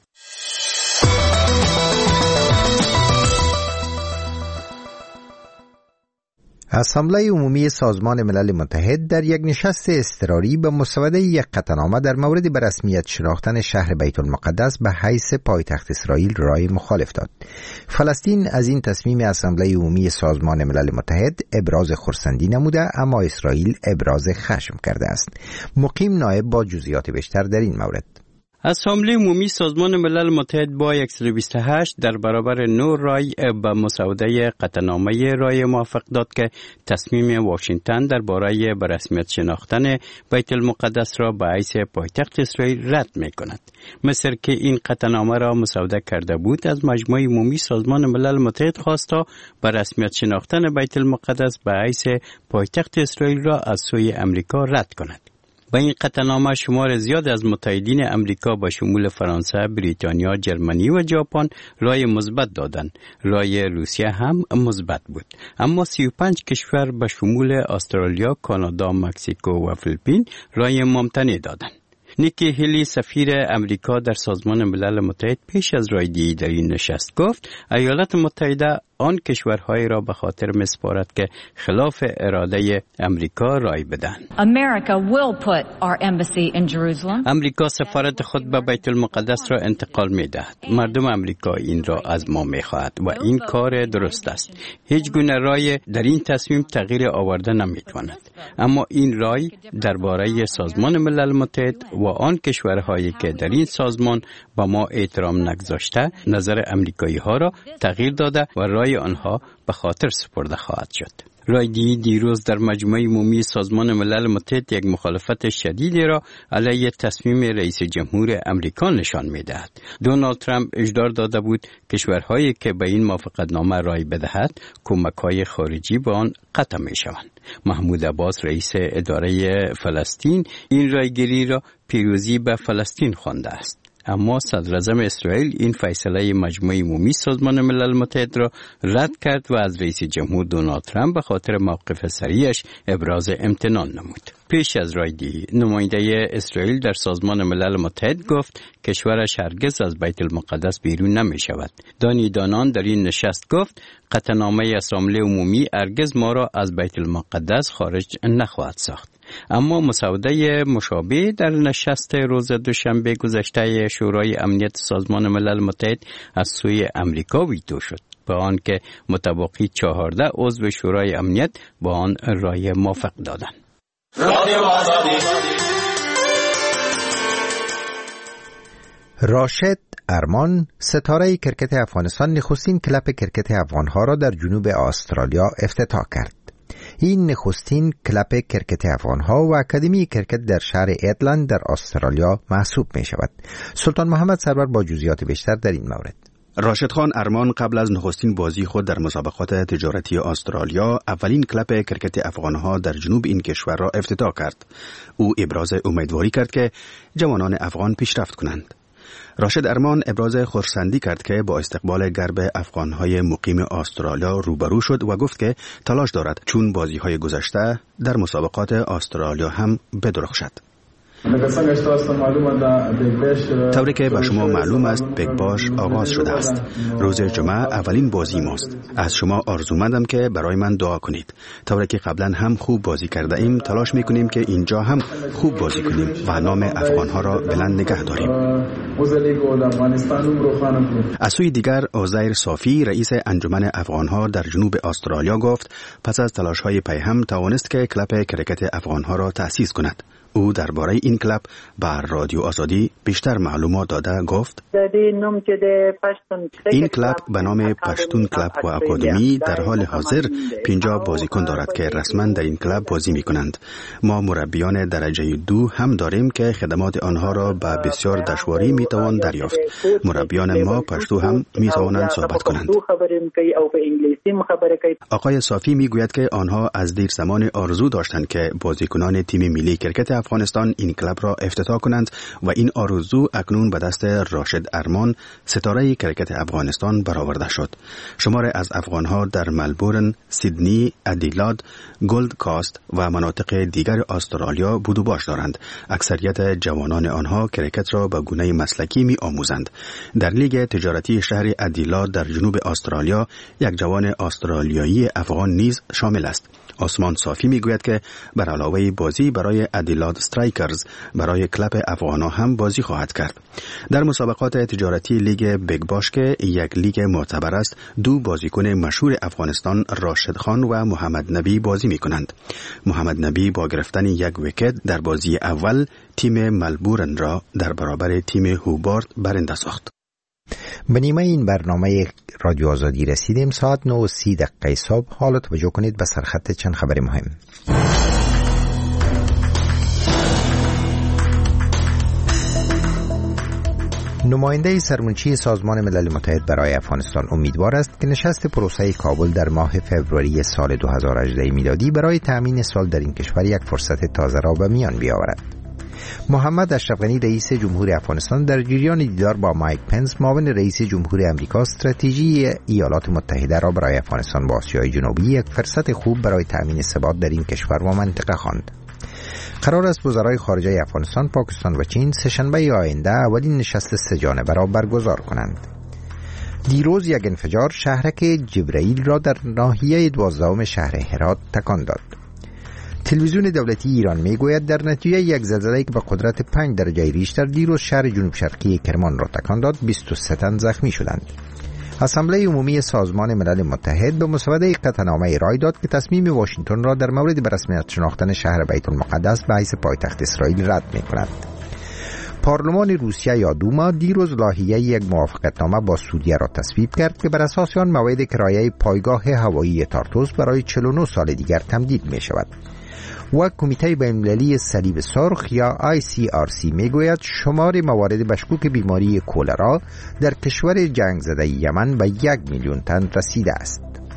اسامبله عمومی سازمان ملل متحد در یک نشست اضطراری به مسوده یک قطعنامه در مورد به رسمیت شناختن شهر بیت المقدس به حیث پایتخت اسرائیل رای مخالف داد. فلسطین از این تصمیم اسامبله عمومی سازمان ملل متحد ابراز خرسندی نموده، اما اسرائیل ابراز خشم کرده است. مقیم نایب با جزئیات بیشتر در این مورد. اسامبله عمومی سازمان ملل متحد با صد و بیست و هشت در برابر نه رای به مسوده قطعنامه رای موافق داد که تصمیم واشنگتن درباره به رسمیت شناختن بیت المقدس را به حیث پایتخت اسرائیل رد می کند. مصر که این قطعنامه را مسوده کرده بود از مجمع عمومی سازمان ملل متحد خواست تا به رسمیت شناختن بیت المقدس به حیث پایتخت اسرائیل را از سوی امریکا رد کند. با این قطعنامه شمار زیاد از متحدین امریکا با شمول فرانسه، بریتانیا، جرمنی و ژاپن رای مثبت دادند. رای روسیه هم مثبت بود. اما سی و پنج کشور با شمول استرالیا، کانادا، مکزیکو و فیلیپین رای ممتنع دادند. نیکی هیلی سفیر امریکا در سازمان ملل متحد پیش از رایگیری در این نشست گفت ایالات متحده آن کشورهایی را به خاطر می‌سپارد که خلاف اراده امریکا رای بدن. America will put our embassy in Jerusalem. امریکا سفارت خود به بیت المقدس را انتقال می‌دهد. مردم امریکا این را از ما می‌خواهد و این کار درست است. هیچ گونه رای در این تصمیم تغییر آورده نمی‌تواند. اما این رای درباره سازمان ملل متحد و آن کشورهایی که در این سازمان با ما احترام نگذاشته نظر امریکایی‌ها را تغییر داده و رای آنها به خاطر سپرده خواهد شد. رایگیری دیروز در مجمع عمومی سازمان ملل متحد یک مخالفت شدیدی را علیه تصمیم رئیس جمهور امریکا نشان می‌دهد. دونالد ترامپ اجازه داده بود کشورهایی که به این موافقتنامه رای بدهد کمک‌های خارجی به آن قطع می‌شوند. محمود عباس رئیس اداره فلسطین این رایگیری را پیروزی به فلسطین خوانده است. اما صدراعظم اسرائیل این فیصله مجمع عمومی سازمان ملل متحد را رد کرد و از رئیس جمهور دونالد ترامپ به خاطر موقف سریعش ابراز امتنان نمود. پیش از رایگیری نماینده اسرائیل در سازمان ملل متحد گفت کشورش هرگز از بیت المقدس بیرون نمی شود. دانی دانان در این نشست گفت قطعنامه اسامبله عمومی هرگز ما را از بیت المقدس خارج نخواهد ساخت. اما مسوده مشابه در نشست روز دوشنبه گذشته شورای امنیت سازمان ملل متحد از سوی امریکا ویتو شد، با آنکه متباقی چهارده عضو شورای امنیت با آن رای موافق دادند. راشد ارمان ستاره کرکت افغانستان نخستین کلپ کرکت افغانها را در جنوب استرالیا افتتاح کرد. این نخستین کلپ کرکت افغانها و اکادمی کرکت در شهر ایدلند در استرالیا محسوب می شود. سلطان محمد سرور با جزئیات بیشتر در این مورد. راشد خان ارمان قبل از نخستین بازی خود در مسابقات تجارتی استرالیا اولین کلپ کرکت افغانها در جنوب این کشور را افتتاح کرد. او ابراز امیدواری کرد که جوانان افغان پیشرفت کنند. راشد ارمان ابراز خرسندی کرد که با استقبال گرب افغانهای مقیم استرالیا روبرو شد و گفت که تلاش دارد چون بازی‌های گذشته در مسابقات استرالیا هم بدرخشد. طوری که به شما معلوم است بیگ باش آغاز شده است. روز جمعه اولین بازی ماست. از شما آرزومندم که برای من دعا کنید. طوری که قبلا هم خوب بازی کرده ایم تلاش میکنیم که اینجا هم خوب بازی کنیم و نام افغانها را بلند نگه داریم. از سوی دیگر عزیر صافی رئیس انجمن افغانها در جنوب استرالیا گفت پس از تلاش‌های پیهم توانست که کلپ کرکت افغانها را تأسیس کند. او درباره این کلاب بر رادیو آزادی بیشتر معلومات داده گفت این کلاب به نام پشتون کلاب و اکادمی در حال حاضر پنجاه بازیکن دارد که رسما در این کلاب بازی می کنند. ما مربیان درجه دو هم داریم که خدمات آنها را به بسیار دشواری می توان دریافت. مربیان ما پشتو هم می توانند صحبت کنند. آقای صافی می گوید که آنها از دیر زمان آرزو داشتند که بازیکنان تیم ملی کرکت افغانستان این کلاب را افتتاح کنند و این آرزو اکنون به دست راشد ارمان ستاره کرکت افغانستان برآورده شد. شمار از افغانها در ملبورن، سیدنی، ادیلاد، گلد کاست و مناطق دیگر استرالیا بود و باش دارند. اکثریت جوانان آنها کرکت را به گونه مسلکی می آموزند. در لیگ تجارتی شهر ادیلاد در جنوب استرالیا یک جوان استرالیایی افغان نیز شامل است. آسمان صافی میگوید که بر علاوه بازی برای ادیلاد استرایکرز برای کلاب افغانا هم بازی خواهد کرد. در مسابقات تجارتی لیگ بیگ باش که یک لیگ معتبر است، دو بازیکن مشهور افغانستان راشد خان و محمد نبی بازی می کنند. محمد نبی با گرفتن یک ویکت در بازی اول تیم ملبورن را در برابر تیم هوبارت برنده ساخت. به نیمه این برنامه رادیو آزادی رسیدیم. ساعت نه و سی دقیقه صبح. حالا توجه کنید به سرخط چند خبر مهم. نماینده سرمنشی سازمان ملل متحد برای افغانستان امیدوار است که نشست پروسه کابل در ماه فوریه سال دو هزار و هجده میلادی برای تأمین صلح در این کشور یک فرصت تازه را به میان بیاورد. محمد اشرف غنی رئیس جمهور افغانستان در جریان دیدار با مایک پنس معاون رئیس جمهور امریکا استراتژی ایالات متحده را برای افغانستان و آسیای جنوبی یک فرصت خوب برای تأمین ثبات در این کشور و منطقه خواند. قرار است وزرای خارجه افغانستان، پاکستان و چین سه‌شنبه آینده اولین نشست سه‌جانبه را برگزار کنند. دیروز یک انفجار شهرک جبرائیل را در ناحیه دوازدهم شهر هرات تکان داد. تلویزیون دولتی ایران میگوید در نتیجه یک زلزله که به قدرت پنج درجه ریشتر دیروز شهر جنوب شرقی کرمان را تکان داد، بیست و سه تن زخمی شدند. اسامبله عمومی سازمان ملل متحد به مسوده قطعنامه رای داد که تصمیم واشنگتن را در مورد به رسمیت شناختن شهر بیت المقدس به حیث پایتخت اسرائیل رد می‌کند. پارلمان روسیه یا دوما دیروز لایحه یک موافقتنامه با سوریه را تصویب کرد که بر اساس آن موعد کرایه پایگاه هوایی تارتوس برای چهل و نه سال دیگر تمدید می شود. و کمیته بین‌المللی صلیب سرخ یا آی سی آر سی میگوید شمار موارد مشکوک بیماری کولرا در کشور جنگ زده یمن به یک میلیون تن رسیده است.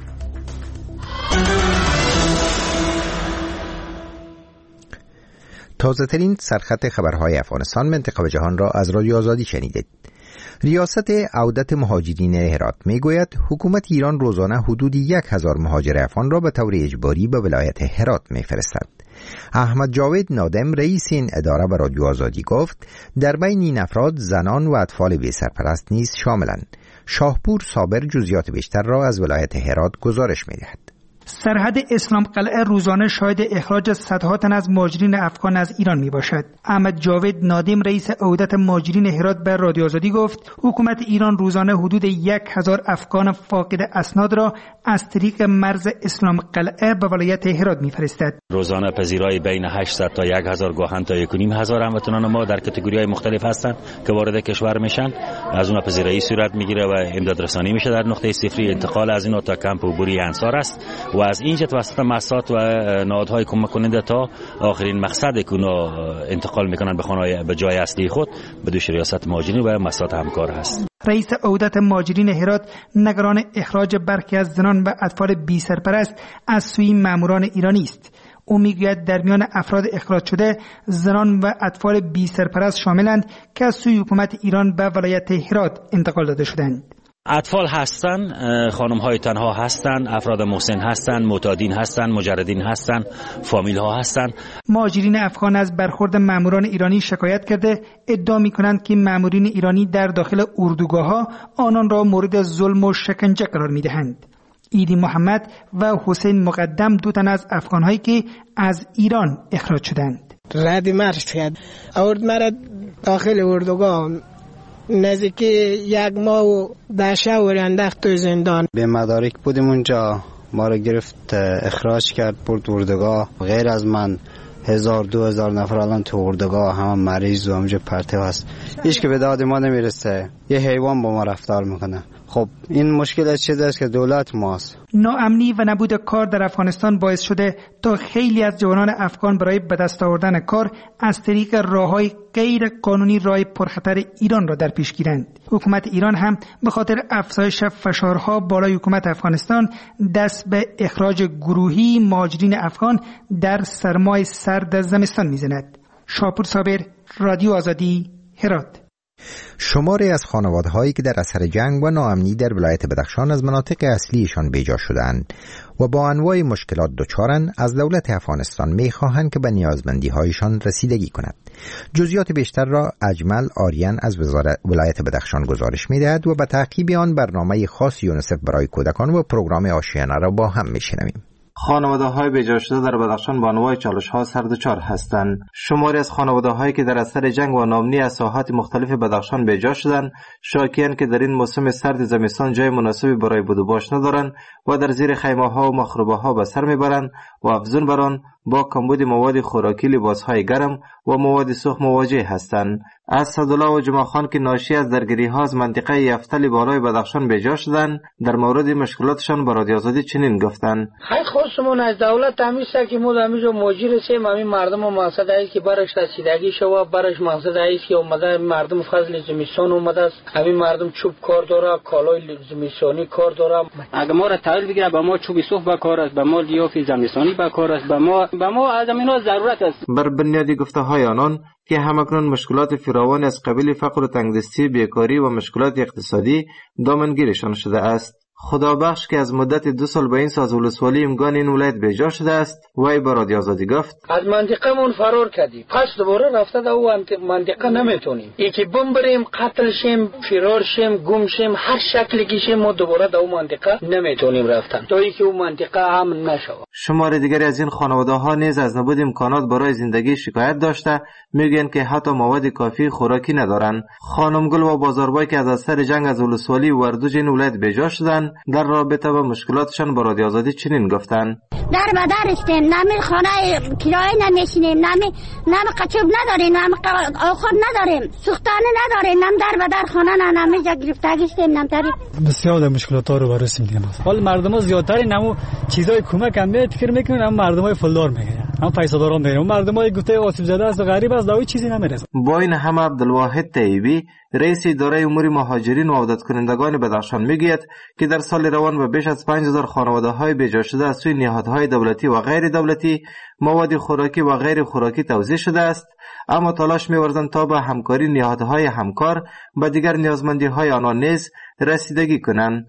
تازه ترین سرخط خبرهای افغانستان، منطقه و جهان را از رادیو آزادی شنیدید. ریاست عودت مهاجرین هرات میگوید حکومت ایران روزانه حدود یک هزار مهاجر افغان را به طور اجباری به ولایت هرات میفرستد. احمد جاوید نادم رئیس این اداره به رادیو آزادی گفت در بین این افراد زنان و اطفال بی سرپرست نیز شاملند. شاهپور صابر جزئیات بیشتر را از ولایت هرات گزارش می‌دهد. سرحد اسلام قلعه روزانه شاهد اخراج صدها تن از مهاجرین افغان از ایران می باشد. احمد جاوید نادم رئیس عودت مهاجرین هرات به رادیو آزادی گفت حکومت ایران روزانه حدود یک هزار افغان فاقد اسناد را از طریق مرز اسلام قلعه به ولایت هرات می‌فرستد. روزانه پذیرای بین هشتصد تا یک هزار گاهن تا یک و نیم هزار هموطنان ما در کاتگوری‌های مختلف هستند که وارد کشور میشن. از اون پذیرایی صورت میگیره و امداد رسانی میشه در نقطه صفری. انتقال از اینا تا کمپ عبوری انصار است و از اینجا توسط مؤسسات و نهادهای کمک کننده تا آخرین مقصد که اونا انتقال میکنن به خانه به جای اصلی خود به دوش ریاست مهاجرین و مؤسسات همکار هست. رئیس عودت مهاجرین هرات نگران اخراج برخی از زنان و اطفال بی سرپرست از سوی ماموران ایرانی است. او میگوید در میان افراد اخراج شده زنان و اطفال بی سرپرست شاملند که از سوی حکومت ایران به ولایت هرات انتقال داده شدند. اطفال هستن، خانم های تنها هستن، افراد مسن هستن، معتادین هستن، مجردین هستن، فامیل ها هستن. مهاجرین افغان از برخورد ماموران ایرانی شکایت کرده ادعا می کنند که مامورین ایرانی در داخل اردوگاه ها آنان را مورد ظلم و شکنجه قرار می دهند. ایدی محمد و حسین مقدم دو تن از افغان هایی که از ایران اخراج شدند. رد مرز کرد. آورد مرا داخل اردوگاه نزدیک یک ماه و دهشه و انداخت توی زندان. به مدارک بودیم اونجا، ما رو گرفت اخراج کرد برد اردوگاه. غیر از من هزار دو هزار نفر الان تو اردوگاه همه مریض و همونجا پرتو هست. هیچ که به داد ما نمیرسه، یه حیوان با ما رفتار میکنه. خب این مشکل از چیزی است که دولت ماست. ناامنی و نبود کار در افغانستان باعث شده تا خیلی از جوانان افغان برای به دست آوردن کار از طریق راه‌های غیر قانونی راه پرخطر ایران را در پیش گیرند. حکومت ایران هم به خاطر افزایش فشارها بالای حکومت افغانستان دست به اخراج گروهی مهاجرین افغان در سرمای سرد زمستان میزند. شاپور صابر، رادیو آزادی، هرات. شماری از خانواده‌هایی که در اثر جنگ و ناامنی در ولایت بدخشان از مناطق اصلیشان بیجا شدند و با انواع مشکلات دچارند، از دولت افغانستان می‌خواهند که به نیازمندی‌هایشان رسیدگی کند. جزئیات بیشتر را اجمل آریان از وزارت ولایت بدخشان گزارش می‌دهد و به تعقیب آن برنامه خاص یونیسف برای کودکان و پروگرام آشیانه را با هم می‌شنویم. خانواده‌های بیجا شده در بدخشان با انواع چالش‌ها سردچار هستند. شماری از خانواده‌هایی که در اثر جنگ و ناامنی از ساحات مختلف بدخشان بیجا شدند، شاکی‌اند که در این موسم سرد زمستان جای مناسبی برای بود و باش ندارند و در زیر خیمه‌ها و مخروبه‌ها به سر می‌برند و افزون بر آن با کمبود مواد خوراکی، لباس‌های گرم و مواد سوخت مواجه هستند. اسدالله و جمعه خان که ناشی از درگیری‌ها از منطقه یفتل بالای بدخشان بیجا شدند، در مورد مشکلاتشان با رادیو آزادی چنین گفتند: خیلی خواستمون از دولت همیشه که ما همیشه موجود هستیم، همین مردم و مقصد است که برش رسیدگی شوه، برش مقصد است که اومده مردم فصل زمستان اومده است، همین مردم چوب کار داره، کالای زمستانی کار داره. اگه ما را تحویل بگیره به ما چوب سوخت به کار است، به ما گیاه زمستانی به کار است، به ما به ما از اینا ضرورت است. بر بنیاد گفته‌های آنان که همکنون مشکلات فراوان از قبیل فقر و تنگدستی، بیکاری و مشکلات اقتصادی دامنگیرشان شده است. خدابخش که از مدت دو سال به این ساز ولسوالی امگان این ولایت بیجا شده است، وی با رادیو آزادی گفت: از منطقه من فرار کردیم، پس دوباره رفته در اون منطقه نمیتونیم، یکی بمبریم، قتل شیم، فرار شیم، گم شیم، هر شکلی که شیم ما دوباره در اون منطقه نمیتونیم رفتن تا اینکه اون منطقه امن نشود. شمار دیگری از این خانواده ها نیز از نبود امکانات برای زندگی شکایت داشته، میگن که حتی مواد کافی خوراکی ندارند. خانم گل و بازاربای که از اثر جنگ از ولسوالی وردوج این ولایت بیجا شدند، در رابطه با مشکلاتشان با رادیو آزادی چنین گفتند: در بدر استیم، نمی خانه کرایه نمیشینیم، نمی نمی قچوب نداریم، نمی آخر نداریم، سوختانه نداریم، نم در بدر خانه نه نمی جا گرفتگی استیم، نم تاری بسیار مشکلات ها رو بررسی می‌کنیم. حال مردم ها زیادتر نمو چیزای کمک هم فکر میکنن، هم مردم های فلدار میگن، هم پیسه داران میگن، مردم های گفته آسیب زده است و غریب است، داوی چیزی نمیرسه. با این همه عبدالواحد طیبی رئیس اداره امور مهاجرین و عودت کنندگان بدخشان میگوید که در سال روان به بیش از پنج هزار خانواده های بیجا شده از سوی نهادهای دولتی و غیر دولتی مواد خوراکی و غیر خوراکی توزیع شده است، اما تلاش می‌ورزند تا به همکاری نهادهای همکار به دیگر نیازمندی های آنان نیز رسیدگی کنند.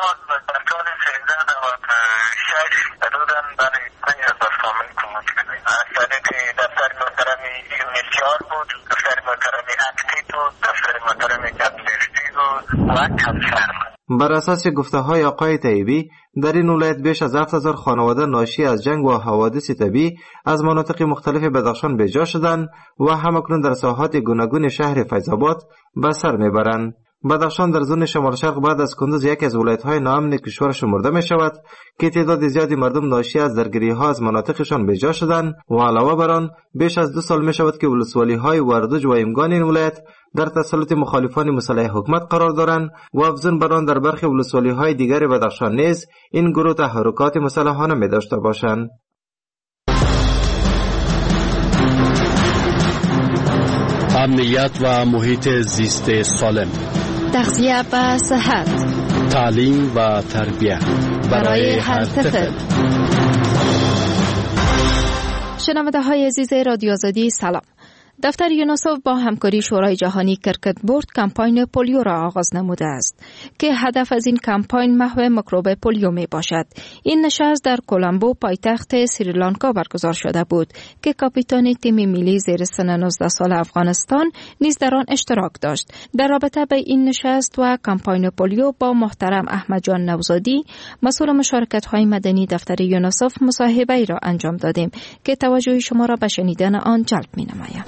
بر اساس گفته‌های آقای طیبی در این ولایت بیش از هفت هزار خانواده ناشی از جنگ و حوادث طبیعی از مناطق مختلف بدخشان بیجا شدند و همکنون در ساحات گوناگون شهر فیض‌آباد به سر میبرند. بدخشان در زون شمال شرق بعد از کندوز یکی از ولایت‌های ناامن کشور شمرده می شود که تعداد زیادی مردم ناشی از درگیری‌ها از مناطقشان بیجا شدند و علاوه بر آن بیش از دو سال می شود که ولسوالی‌های وردوج و ایمگان این ولایت در تسلط مخالفان مسلح حکومت قرار دارند و افزون بر آن در برخی ولسوالی‌های دیگر بدخشان نیز این گروه تحرکات مسلحانه می داشته باشند. امنیت و محیط زیست سالم، تغذیه و صحت، تعلیم و تربیت برای هر طفل. شنونده های عزیز رادیو آزادی سلام. دفتر یونیسف با همکاری شورای جهانی کرکت بورد کمپاین پولیو را آغاز نموده است که هدف از این کمپاین محو میکروب پولیو می باشد. این نشست در کولمبو پایتخت سریلانکا برگزار شده بود که کاپیتان تیم ملی زیر سن نوزده سال افغانستان نیز در آن اشتراک داشت. در رابطه به این نشست و کمپاین پولیو با محترم احمد جان نوزادی مسئول مشارکت های مدنی دفتر یونیسف مصاحبه ای را انجام دادیم که توجه شما را به شنیدن آن جلب می نمایم.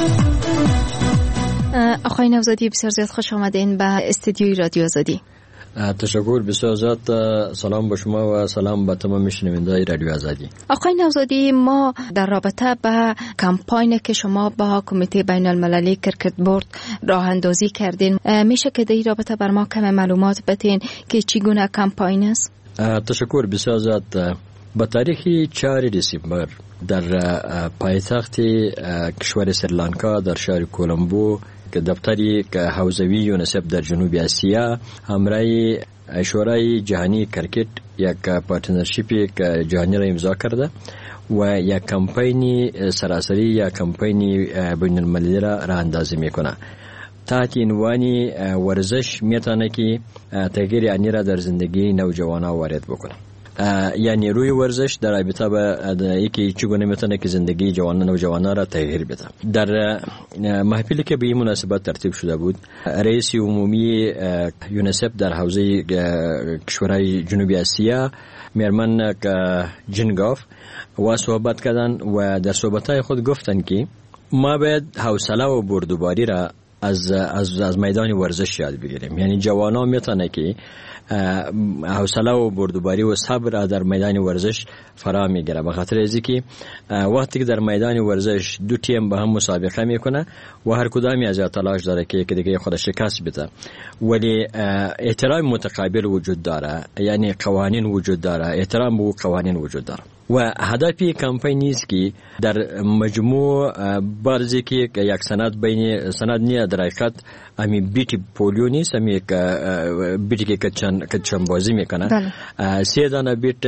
آقای نوزادی بسیار زیاد خوش آمدین به استودیوی رادیو آزادی. تشکر بسیار زیاد. سلام به شما و سلام به تمام شنوندگان رادیو آزادی. آقای نوزادی، ما در رابطه با کمپاینی که شما با کمیته بین المللی کرکت بورد راه اندازی کردین، میشه که در این رابطه بر ما کم معلومات بدین که چگونه کمپاین است؟ تشکر بسیار زیاد. به تاریخ چهارم دسامبر در پایتخت کشور سریلانکا در شهر کولمبو که دفتری که حوزوی یونسف در جنوب آسیا همراه شورای جهانی کرکت یک پارتنرشیپی که جهانی را امضا کرده و یک کمپینی سراسری یا کمپینی بین المللی را راه اندازی میکنه تحت عنوان ورزش میتونه که تغییر عمیق را در زندگی نوجوانان وارد بکنه. یعنی روی ورزش در رابطه با یکی چگونه میتونه که زندگی جوانان و جوانان را تغییر بده. در محفلی که به این مناسبت ترتیب شده بود، رئیس عمومی یونسف در حوزه کشورهای جنوبی آسیا میرمن جنگاف و صحبت کردن و در صحبتهای خود گفتن که ما باید حوصله و بردباری را از از از میدان ورزش یاد بگیریم. یعنی جوانان میتونه که حوصله و بردباری و صبر در میدان ورزش فرا میگیره، به خاطر از اینکه وقتی که در میدان ورزش دو تیم با هم مسابقه میکنه و هر کدامی از تلاش داره که یکی دیگه خودش شکست بده، ولی احترام متقابل وجود داره، یعنی قوانین وجود داره، احترام به قوانین وجود داره. و هدف کمپین است که در مجموع بارزی که یک سند بین سند نیه در حقیقت امی بیتی پولیو نیست، امی یک بیتی که کچن کچن بازی میکنه. سه دانه بیت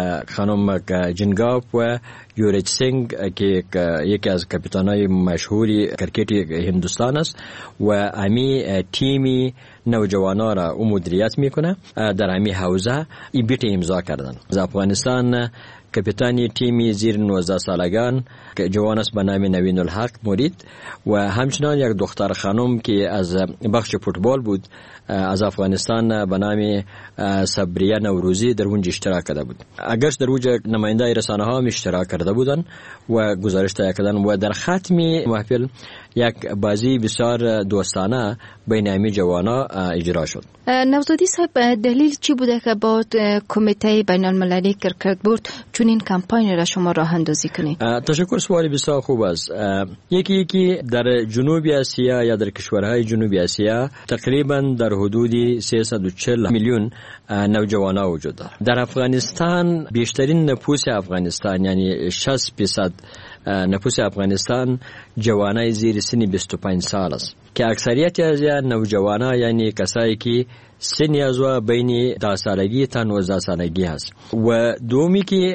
خانم جنگاف و یوریج سینگ که یکی از کاپیتانای مشهوری کرکت هندوستان است و امی تیمی نوجوانان را او مدیریت میکنه در امی حوزه این بیت امضا کردن. از افغانستان کاپیتانی تیمی زیر نوزده سالگان که جوان است به نام نوین الحق مرید و همچنان یک دختر خانم که از بخش فوتبال بود از افغانستان به نام صبریه نوروزی در اونجا اشتراک کرده بود. اگرچه در اونجا نماینده رسانه ها هم اشتراک کرده بودن و گزارش تهیه کردن و در ختم محفل یک بازی بسیار دوستانه بین امی جوانا اجرا شد. نوزادی صاحب، دلیل چی بوده که با کمیته بین المللی کرکت بورد چنین کمپاین را شما راه اندازی کنید؟ تشکر، سوالی بسیار خوب است. یکی یکی در جنوب آسیا یا در کشورهای جنوب آسیا تقریبا در حدود سیصد و چهل میلیون نوجوانا وجود دارد. در افغانستان بیشترین نفوس افغانستان یعنی شصت درصد نفوس افغانستان جوانای زیر سن بیست و پنج سال است که اکثریت از نوجوانا یعنی کسایی که سن از بین ده سالگی تا نوزده سالگی هست و دومی که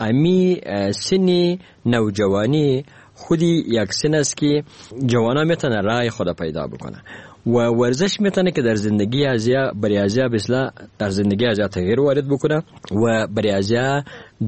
امی سن نوجوانی خودی یک سن است که جوانا میتونه رای خود پیدا بکنه و ورزش میتونه که در زندگی ازیا برای ازیا بسلا در زندگی ازیا تغییر وارد بکنه و برای ازیا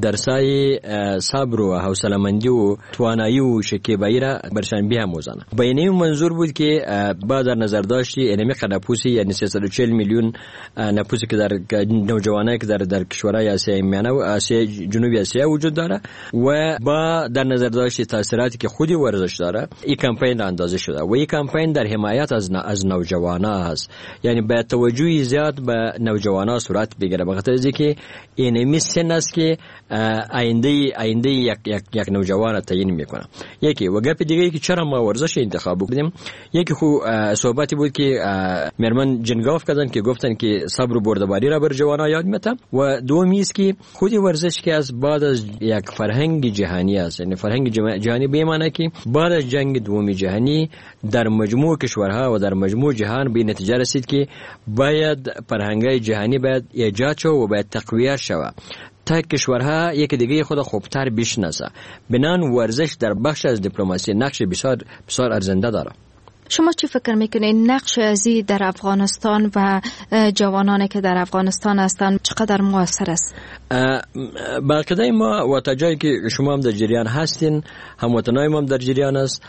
درسای صبر و حوصله‌مندی و توانایی و شکیبایی را برشان بیاموزانه. به این منظور بود که با در نظر داشتی انمی نفوسی یعنی سیصد و چهل میلیون نفوسی که در نوجوانایی که در در کشورهای آسیا میانه و آسیا جنوبی آسیا وجود داره و با در نظر داشتی تاثیراتی که خودی ورزش داره، این کمپین را اندازه شده و این کمپین در حمایت از از نوجوانا هست. یعنی با توجهی زیاد به نوجوانا صورت بگیره، به خاطر اینکه انمی سن است که آینده آینده یک یک یک نوجوان تعیین میکنه. یکی و گپ دیگه که چرا ما ورزش انتخاب کردیم، یکی خو صحبتی بود که مرمن جنگاف کردن که گفتن که صبر و بردباری را بر جوانان یاد میتم و دومی است که خودی ورزش که از بعد از یک فرهنگ جهانی است، یعنی فرهنگ جهانی به معنی که بعد از جنگ دوم جهانی در مجموع کشورها و در مجموع جهان به نتیجه رسید که باید فرهنگ‌های جهانی باید ایجاد شود و باید تقویت شود تا کشورها یک دیگه خود خوبتر بشناسه. بنان ورزش در بخش از دیپلماسی نقش بسیار بسیار ارزنده داره. شما چی فکر میکنید نقش ازی در افغانستان و جوانانی که در افغانستان هستند چقدر موثر است؟ باقیده ما و تا جایی که شما هم در جریان هستین، هموطنای ما هم در جریان است،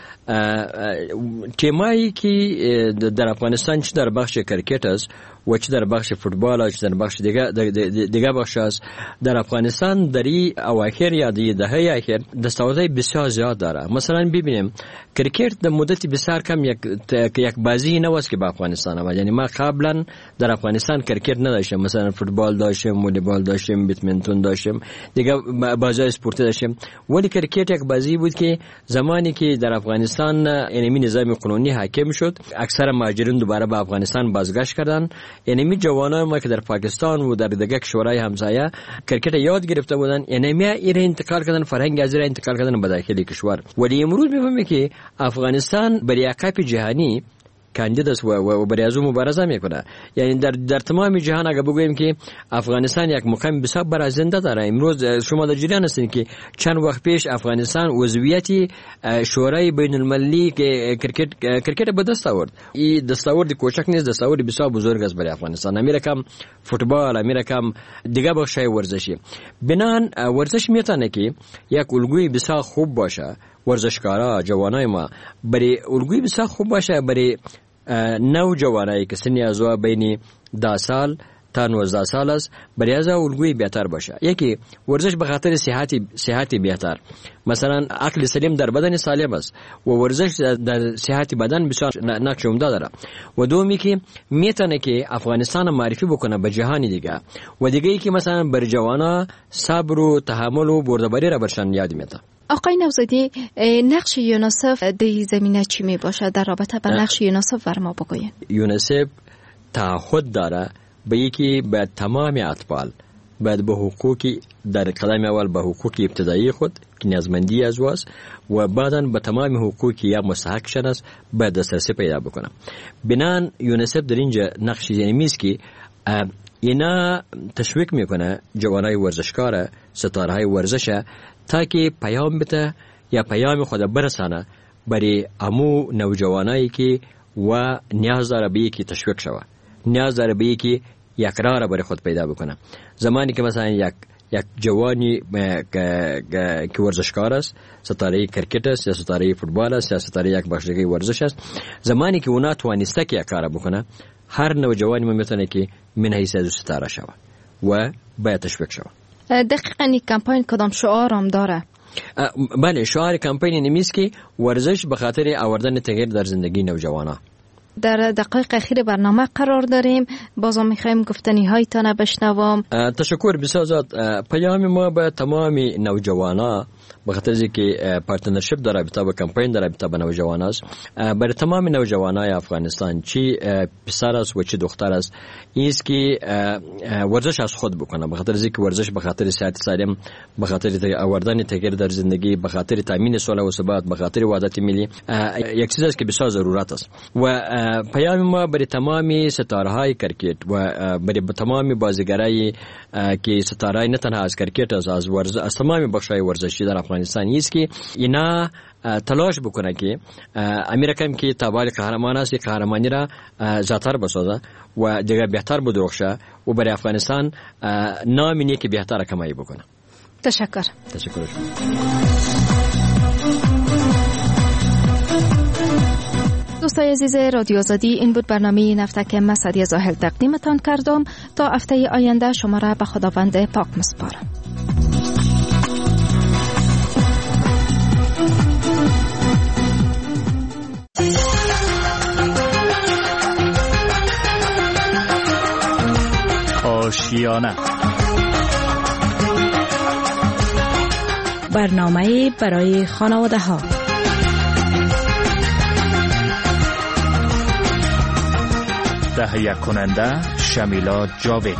تیمایی که در افغانستان چه در بخش کرکت است و چه در بخش فوتبال است، چه در بخش دیگه دیگه بخش است، در افغانستان در این اواخر یا در دهه اخیر دستاوردهای بسیار زیاد داره. مثلا ببینیم کرکت در مدت بسیار کم یک یک بازی نواست که با افغانستان آمد. یعنی ما قبلا در افغانستان کرکت نداشتیم، مثلا فوتبال داشتیم، والیبال داشتیم، بدمینتون داشتیم، دیگه بازی اسپورتی داشتیم، ولی کرکت یک بازی بود که زمانی که در افغانستان یعنی نظام قانونی حاکم شد، اکثر مهاجرین دوباره به افغانستان بازگشت کردن. یعنی می جوانای ما که در پاکستان و در دیگه کشورهای همسایه کرکت یاد گرفته بودن، یعنی می ایره انتقال کردن، فرهنگ از ایره انتقال کردن به داخل کشور. ولی امروز میفهمیم که افغانستان برای کاپ جهانی کاندید است و, و برای از مبارزه میکنه. یعنی در در تمام جهان اگه بگوییم که افغانستان یک مقام بسیار برازنده داره. امروز شما در جریان هستین که چند وقت پیش افغانستان عضویت شورای بین المللی که کرکت کرکت به دست آورد. این دستاورد کوچک نیست، دستاورد بسیار بزرگ است برای افغانستان. امریکا فوتبال، امریکا دیگه بخشای ورزشی. بنان ورزش میتونه که یک الگوی بسیار خوب باشه. ورزشکارا جوانای ما برای الگوی بسیار خوب باشه برای نو جوانایی که سنی از بین ده سال تا نوزده سال است، برای از الگوی بهتر باشه. یکی ورزش به خاطر صحتی صحتی بهتر، مثلا عقل سلیم در بدن سالم است و ورزش در صحت بدن بسیار نقش عمده داره. و دومی که میتونه که افغانستان معرفی بکنه به جهان دیگه، و دیگه ای که مثلا بر جوانا صبر و تحمل و بردباری را برشان یاد میده. آقای نوزادی، نقش یونیسف در زمینه چی می باشه؟ در رابطه با نقش یونیسف بر ما بگوین. یونیسف تعهد داره به یکی به تمام اطفال باید به حقوقی در قدم اول به حقوق ابتدایی خود که نیازمندی از واس و بعداً به تمام حقوقی یا مستحق شناس باید دسترسی پیدا بکنه. بنان یونیسف در اینجا نقش اینمی است که اینا تشویق میکنه جوانای ورزشکار، ستارهای ورزش، تا که پیام بده یا پیام خود برسانه برای امو نوجوانایی که و نیاز داره به یکی تشویق شوه، نیاز داره به یکی یک راه را برای خود پیدا بکنه. زمانی که مثلا یک یک جوانی که ورزشکار است، ستاره کرکت است یا ستاره فوتبال است یا ستاره یک بخشی ورزش است، زمانی که اونا توانسته که یک کار بکنه، هر نوجوانی میتونه که من حیث از ستاره شوه و باید تشویق شوه. دقیقاً این کمپین کدام شعار هم داره؟ بله، شعار کمپین نمیست که ورزش به خاطر آوردن تغییر در زندگی نوجوانا. در دقایق اخیر برنامه قرار داریم، بازم میخوایم گفتنی هایتان بشنوم. تشکر بسیار زیاد. پیام ما به تمام نوجوانا به خاطر اینکه پارتنرشیپ در رابطه با کمپین در رابطه با نوجوان است، برای تمام نوجوانای افغانستان چی پسر است و چی دختر است، این است که ورزش از خود بکنه. به خاطر اینکه ورزش به خاطر صحت سالم، به خاطر آوردن تغییر در زندگی، به خاطر تامین صلح و ثبات، به خاطر وحدت ملی یک چیز است که بسیار ضرورت است. و پیام ما برای تمام ستاره‌های کرکت و برای تمام بازیگرای که ستاره‌ای نه تنها از کرکت است، از ورزش، از تمام بخش‌های ورزشی در افغانستان است که اینا تلاش بکنه که امریکا هم که تابع قهرمان است، قهرمانی را زیاتر بسازه و دیگه بهتر بدرخشه و برای افغانستان نام نیکی بهتر کمایی بکنه. تشکر. تشکر شما. دوستای عزیز رادیو آزادی، این بود برنامه نفتک مسعدی زاهل تقدیمتان کردم. تا هفته آینده شما را به خداوند پاک میسپارم. آشیانه، برنامه برای خانواده ها. تهیه کننده شمیلا جاوید.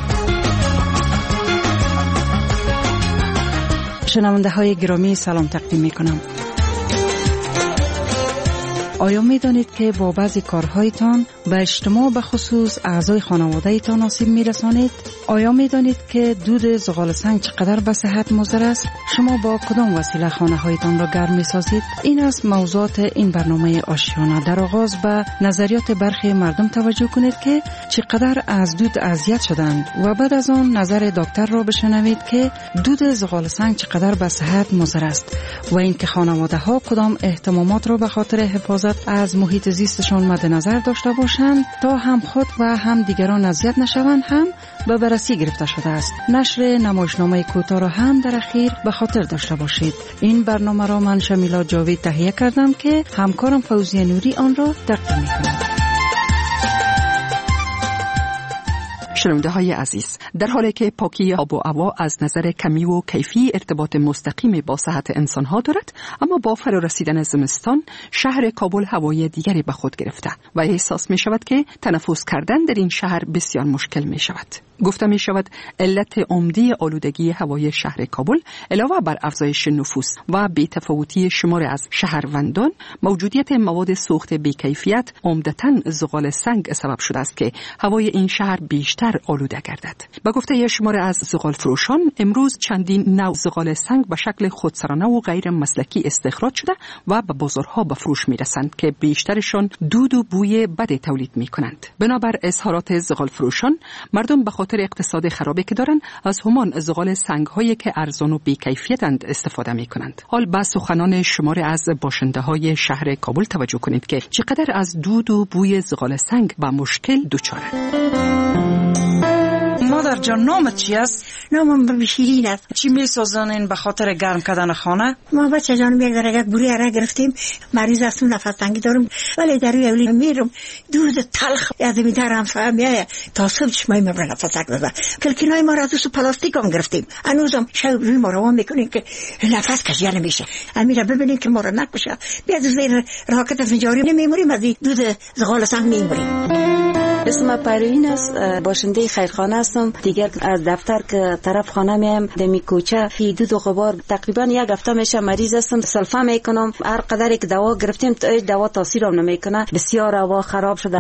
شنونده های گرامی سلام تقدیم می کنم. آیا می دانید که با بعضی کارهایتان به اجتماع به خصوص اعضای خانواده‌تان آسیب می رسانید؟ آیا می دانید که دود زغال سنگ چقدر به صحت مضر است؟ شما با کدام وسیله خانه هایتان را گرم می سازید؟ این است موضوعات این برنامه آشیانه. در آغاز به نظریات برخی مردم توجه کنید که چقدر از دود اذیت شدند و بعد از آن نظر دکتر را بشنوید که دود زغال سنگ چقدر به صحت مضر است و اینکه خانواده ها کدام اهتمامات را به خاطر حفاظت از محیط زیستشان مد نظر داشته باشند تا هم خود و هم دیگران اذیت نشوند هم به بررسی گرفته شده است. نشر نمایشنامه کوتاه را هم در اخیر به خاطر داشته باشید. این برنامه را من شمیلا جاوید تهیه کردم که همکارم فوزیه نوری آن را تقدیم می‌کند. شنونده های عزیز، در حالی که پاکی آب و هوا از نظر کمی و کیفی ارتباط مستقیمی با صحت انسان ها دارد، اما با فرا رسیدن زمستان شهر کابل هوای دیگری به خود گرفته و احساس می شود که تنفس کردن در این شهر بسیار مشکل می شود. گفته می شود علت عمده آلودگی هوای شهر کابل علاوه بر افزایش نفوس و بی‌تفاوتی شمار از شهروندان، موجودیت مواد سوخت بی‌کیفیت عمدتاً زغال سنگ سبب شده است که هوای این شهر بیشتر آلوده گردد. با گفته شمار از زغال فروشان، امروز چندین نوع زغال سنگ به شکل خودسرانه و غیر مسلکی استخراج شده و به بازارها به فروش می رسند که بیشترشان دود و بوی بد تولید می کنند. بنابر اظهارات زغال فروشان، مردم به خاطر اقتصاد خرابی که دارند از همان زغال سنگ هایی که ارزان و بی‌کیفیتند استفاده می کنند. حال به سخنان شمار از باشنده های شهر کابل توجه کنید که چقدر از دود و بوی زغال سنگ با مشکل دچارند. مادر جان، نامت چی است؟ نامم شیرین است. چی می سازانین به خاطر گرم کردن خانه؟ ما بچه جانم یک درگه بوری اره گرفتیم، مریض هستم، نفس تنگی دارم، ولی در روی اولی میرم دود تلخ از می درم فهمیه تا صبح چشمای میبره نفس تنگ بزن. کلکینای ما را از پلاستیک هم گرفتیم، هنوزم شب روی ما روان میکنیم که نفس کشیده نمیشه. امیره ببینیم که ما را نکشه، بیاد زیر راکت فنجاری نمیموریم، از دود زغال سنگ میموریم. اسم پروین است، باشنده خیرخانه هستم. دیگر از دفتر که طرف خانه میام دمی کوچه فی دود و غبار تقریبا یک هفته میشه مریض هستم، سلفه میکنم، هر قدری که دوا گرفتیم دوا تاثیرم نمیکنه، بسیار هوا خراب شده.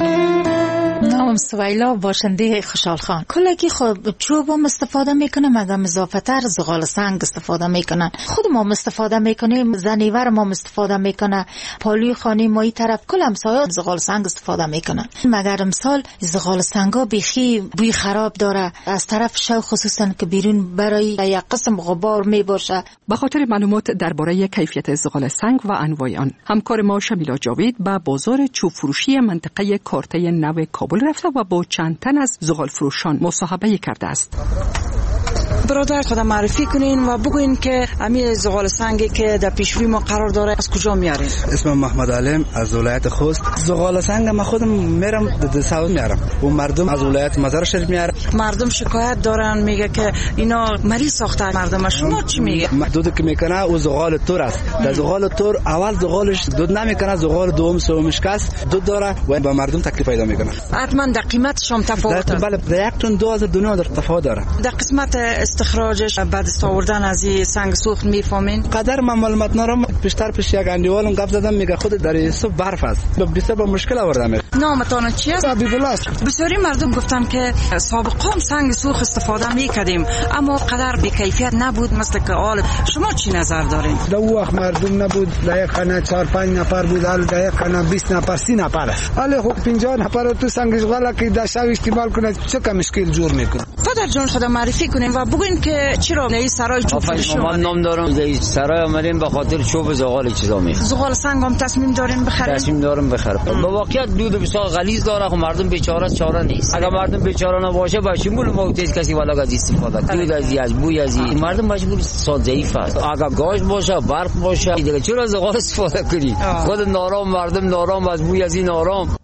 نام سویلا، باشنده خوشحال خان. کلکی خود چوب هم استفاده میکنم، اگر اضافه تر زغال سنگ استفاده میکنن. خود ما استفاده میکنیم، زنیور ما استفاده میکنه، پالوی خانی ما این طرف کل همسایه زغال سنگ استفاده میکنن. مگر امسال زغال سنگا بیخی بوی خراب داره، از طرف شو خصوصا که بیرون برای یک قسم غبار میباشه. به خاطر معلومات درباره کیفیت زغال سنگ و انواع آن، همکار ما شمیلا جاوید به بازار چوب فروشی منطقه کارته نو کابل رفته و با چند تن از زغال فروشان مصاحبه کرده است. برادر خود معرفی کنین و بگوین که امی زغال سنگی که در پیشروی ما قرار داره از کجا میارین؟ اسمم محمد علیم از ولایت خوست. زغال سنگ ما خودم میرم د ساوت میارم و مردم از ولایت مزار شریف میارن. مردم شکایت دارن، میگه که اینا مریض ساخته. مردم شما چی میگه؟ دود که میکنه او زغال تور است. در زغال تور اول زغالش دود نمیکنه، زغال دوم سومش کس دود داره و به مردم تکلیف پیدا میکنه. حتما در قیمتش هم تفاوت داره. بله، در یک تن دو هزار دینار تفاوت داره. در قسمت استخراجش بعد از آوردن از این سنگ سوخت میفهمین؟ قدر من معلومات ندارم. بیشتر پیش یک اندیوالم گپ زدم، میگه خود در صبح برف است، بسیار با مشکل آوردم. نامتون چی است؟ حبیب است. بسیاری مردم گفتن که سابقا سنگ سوخت استفاده میکردیم اما قدر بی کیفیت نبود مثل که حال. شما چی نظر دارین؟ در وقت مردم نبود، در یک خانه چهار پنج نفر بود، حالا در یک خانه بیست نفر سی نفر است. حالا خب پنجاه نفر تو سنگ زغال که در شب استعمال کنه چه مشکل جور میکنه. پدر جان خدا معرفی کنین و بگوین که چرا نه سرای چوب فروشی من نام دارم در سرای آمدیم به خاطر چوب زغال چیزا می زغال سنگ هم تصمیم دارین بخرین؟ تصمیم دارم بخرم. به واقعیت دود بسیار غلیظ داره، خب مردم بیچاره چاره نیست. اگر مردم بیچاره نباشه با شمول موتیز کسی والا از استفاده کنه. دود از از بوی از مردم مجبور سال ضعیف است. اگر گاز باشه برق باشه دیگه چرا زغال استفاده کنی؟ خود نارام، مردم نارام، از بوی از این نارام.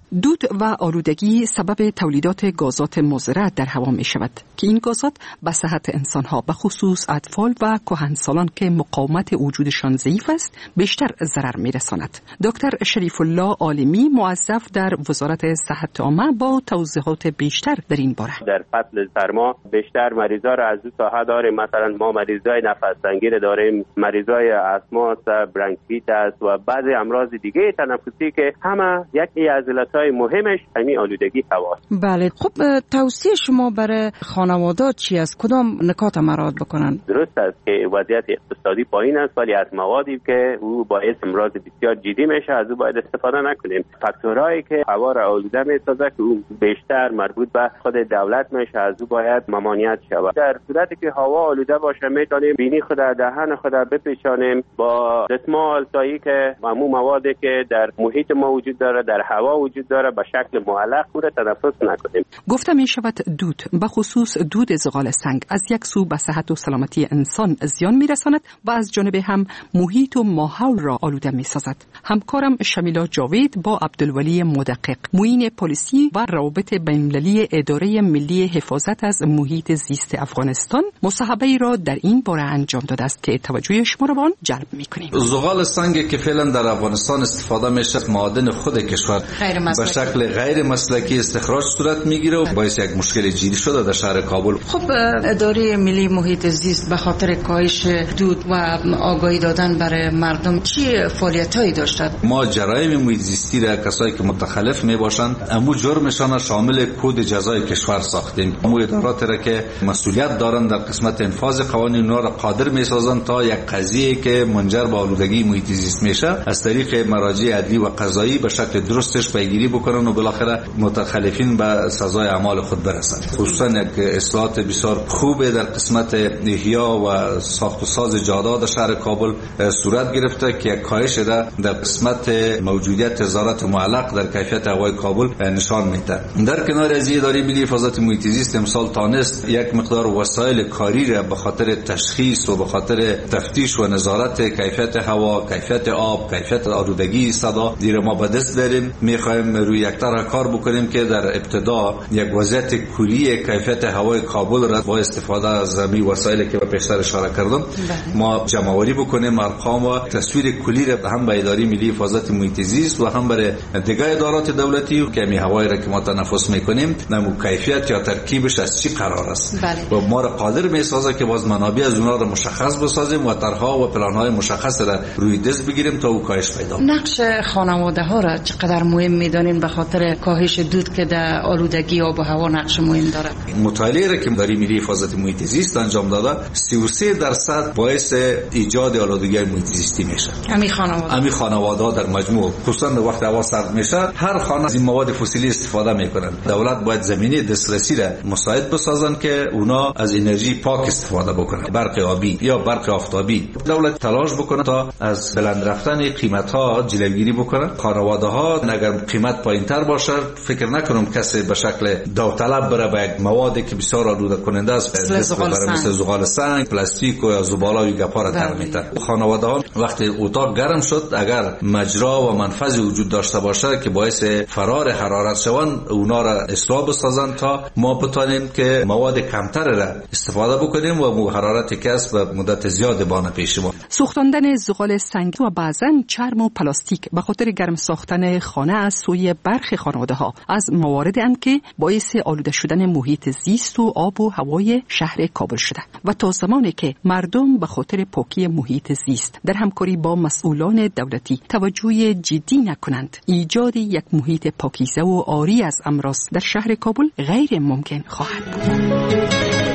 دود و آلودگی سبب تولیدات گازات مضر در هوا می شود که این گازات به صحت انسانها به خصوص اطفال و کهنسالان که مقاومت وجودشان ضعیف است بیشتر ضرر می رساند. دکتر شریف الله عالمی موظف در وزارت صحت عامه با توضیحات بیشتر در این باره. در فصل سرما بیشتر مریضا را از دو ساحه داریم. مثلا ما مریضای نفس تنگی داریم، مریضای استما، برانکیت است و بعضی امراض دیگه تنفسی که همه یکی از علتهای مهمش همین آلودگی هواست. بله، خب توصیه شما برای خانوادات چی است؟ کدام نکات مراعات بکنن؟ درست است که وضعیت اقتصادی پایین است ولی از موادی که او باعث امراض بسیار جدی میشه از او باید استفاده نکنیم. فاکتورهایی که هوا را آلوده میسازه که او بیشتر مربوط به خود دولت میشه از او باید ممانعت شود. در صورتی که هوا آلوده باشه میتونیم بینی خود دهن خود بپیچانیم با دستمال تایی که معمول موادی که در محیط ما وجود داره در هوا وجود داره به شکل معلق خود تنفس نکنیم. گفته می شود دود به خصوص دود زغال سنگ از یک سو به صحت و سلامتی انسان زیان می رساند و از جانب هم محیط و ماحول را آلوده می سازد. همکارم شمیلا جاوید با عبدالولی مدقق معین پلیسی و روابط بین‌المللی اداره ملی حفاظت از محیط زیست افغانستان مصاحبه را در این باره انجام داده است که توجه شما را به آن جلب می‌کنیم. زغال سنگ که فعلا در افغانستان استفاده میشه معادن خود کشور به شکل غیر مسلکی استخراج صورت میگیره و باعث یک مشکل جدی شده در شهر کابل. خب اداره ملی محیط زیست به خاطر کاهش دود و آگاهی دادن برای مردم چی فعالیتایی داشته؟ ما جرایم محیط زیستی را کسایی که متخلف می باشند امو جرمشان شامل کد جزای کشور ساختیم. امو ادارات را که مسئولیت دارند در قسمت انفاذ قوانین اونها را قادر می سازند تا یک قضیه که منجر به آلودگی محیط زیست میشه از طریق مراجع عدلی و قضایی به شکل درستش پیگیری بکنن و بالاخره متخلفین به سزای اعمال خود برسند. خصوصا یک اصلاحات بسیار خوبه در قسمت احیا و ساخت و ساز جاده‌ها در شهر کابل صورت گرفته که یک کاهش را در قسمت موجودیت وزارت معلق در کیفیت هوای کابل نشان میده. در کنار از اداره ملی حفاظت محیط زیست امسال تانست یک مقدار وسایل کاری را به خاطر تشخیص و به خاطر تفتیش و نظارت کیفیت هوا، کیفیت آب، کیفیت آلودگی صدا دیر ما به دست داریم. میخوایم روی یک طرح کار بکنیم که در ابتدا یک وضعیت کلی کیفیت هوای کابل را با استفاده از همین وسایلی که به پیشتر اشاره کردم ما جمع‌آوری بکنیم، ارقام و تصویر کلی را هم به اداره ملی حفاظت محیط زیست و هم برای دیگر ادارات دولتی که می هوایی را که ما تنفس میکنیم نمو کیفیت یا ترکیبش از چی قرار است بله. و ما را قادر میسازه که باز منابع از اونها را مشخص بسازیم و طرح‌ها و پلان‌های مشخص را روی دست بگیریم تا او کاهش پیدا کنه. نقش خانواده ها را چقدر مهم میدانین به خاطر کاهش دود که در آلودگی آب و هوا نقش مهم داره؟ مطالعه را که اداره ملی حفاظت محیط زیست انجام داده سی و سه درصد باعث ایجاد آلودگی محیط زیستی میشه. همین خانواده همین خانواده در مجموع خصوصا وقت هوا سرد میشه هر خانه از این مواد فسیلی استفاده میکنن. دولت باید زمینه دسترسی را مساعد بسازن که اونا از انرژی پاک استفاده بکنن، برق آبی یا برق آفتابی. دولت تلاش بکنه تا از بلند رفتن قیمت ها جلوگیری بکنه. خانواده ها اگر قیمت پایینتر باشه فکر نکنم کسی به شکل داوطلب بره به یک موادی که بسیار آلوده کننده است مثل زغال سنگ، پلاستیک و زباله و گپا را ترمیتن. خانواده ها وقتی اتاق گرم شد اگر مجرا و منفذی وجود داشته باشه که باعث فرار حرارت شوند اونا را اصلاح بسازن تا ما بتونیم که مواد کمتر را استفاده بکنیم و حرارت کسب و مدت زیاد بانه پیش ما. سوختاندن زغال سنگ و بعضاً چرم و پلاستیک به خاطر گرم ساختن خانه از سوی برخی خانواده‌ها از مواردی اند که باعث آلوده شدن محیط زیست و آب و هوای شهر کابل شده و تا زمانی که مردم به خاطر پاکی محیط زیست در همکاری با مسئولان دولتی توجه جدی نکنند ایجاد یک محیط پاکیزه و عاری از امراض در شهر کابل غیر ممکن خواهد بود.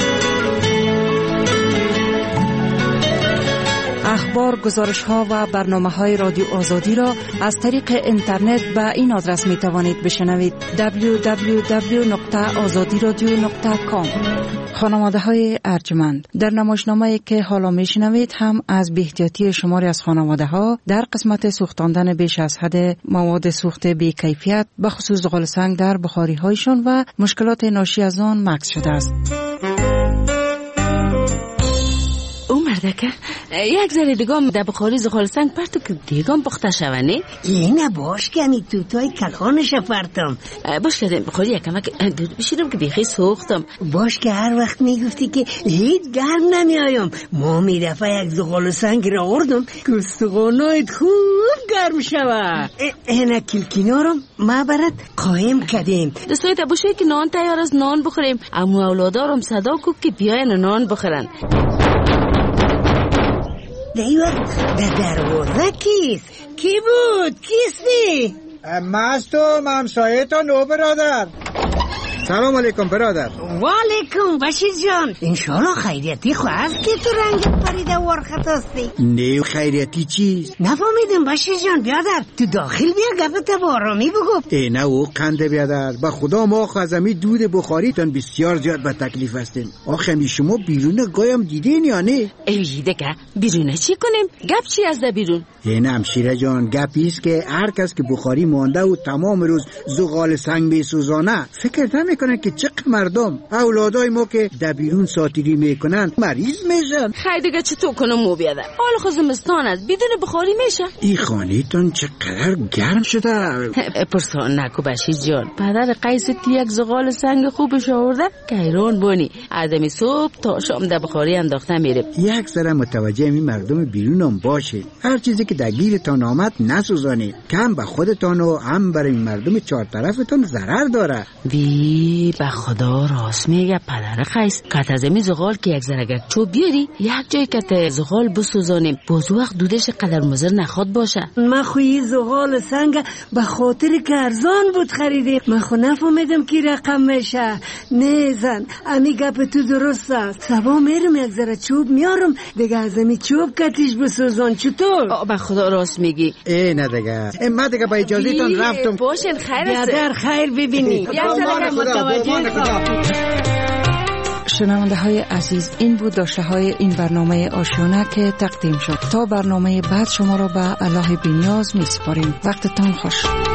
اخبار، گزارش‌ها و برنامه‌های رادیو آزادی را از طریق اینترنت به این آدرس می‌توانید بشنوید: دبلیو دبلیو دبلیو نقطه آزادی رادیو نقطه کام. خانواده‌های ارجمند، در نمایشنامه‌ای که حالا می‌شنوید هم از بی‌احتیاطی شماری از خانواده‌ها در قسمت سوختاندن بیش از حد مواد سوخت بی‌کیفیت به خصوص زغال سنگ در بخاری‌هایشان و مشکلات ناشی از آن مکث شده است. بیادکه یک ذره دیگه در بخاری زغال سنگ پرتو که دیگه پخته شونه. اینه باش کنی تو تای کلانش پرتم. باش که بخاری یکم دود بشیرم که بیخی سوختم. باش که هر وقت میگفتی که هیچ گرم نمیایم. ما میرفه یک زغال سنگ را آوردم که استخوانایت خوب گرم شوه. اینه کلکینارم ما برات قایم کردیم. دستایت باشه که نان تیار از نان بخوریم. اما اولادارم صدا کو که بیاین نان بخورن. دیوه در دروازه کیست؟ کی بود؟ کیستی؟ مستم همسایه تا نو برادر. سلام علیکم برادر. و علیکم بشیر جان. انشالله خیریتی خو هست که تو رنگت پریده ورخت هستی. نه خیریتی چیست؟ نفهمیدم بشیر جان بیادر. تو داخل بیا گفت با آرامی بگو. ای نه او قنده بیادر. با خدا ما خزمی دود بخاری تن بسیار زیاد به تکلیف هستیم. آخه می شما بیرون گایم دیدین یا نه؟ ای دیده که بیرونه چی کنیم؟ گپ چی از ده بیرون؟ ای نه همشیره جان گپیست که هر کس که بخاری مانده و تمام روز زغال سنگ میسوزانه فکر نمیکنه که چه مردم اولادای ما که در بیرون ساتیری میکنن مریض میشن. خیلی دیگه چطور کنم مو بیادر؟ حال خود زمستان است بدون بخاری میشه. این خانیتون چقدر گرم شده. پرسان نکو بشیر جان. پدر قیس یک زغال سنگ خوبش آورده که ایران بونی آدمی صبح تا شام در بخاری انداخته میره. یک ذره متوجه می مردم بیرونم باشید. هر چیزی که درگیرتان آمد نسوزانید. کم به خودتان و هم برای مردم چهار طرفتان ضرر داره. وی به خدا راست میگه پدر قیس. کت از می زغال که یک ذره چوب بیاری یک جای کت زغال بسوزانیم باز وقت دودش قدر مضر نخواد باشه. من خوی زغال سنگ به خاطر که ارزان بود خریدیم. من خو نفهمیدم کی رقم میشه. نه زن امی گپ تو درست است. سبا میرم یک ذره چوب میارم دیگه از امی چوب کتیش بسوزان. چطور؟ به خدا راست میگی. ای نه دیگه من دیگه با اجازه تان رفتم. باشین خیر است. بیادر خیر ببینی. یک ذره متوجه. شنونده های عزیز این بود داشته های این برنامه آشیانه که تقدیم شد. تا برنامه بعد شما را به الله بی‌نیاز می سپاریم. وقتتان خوش.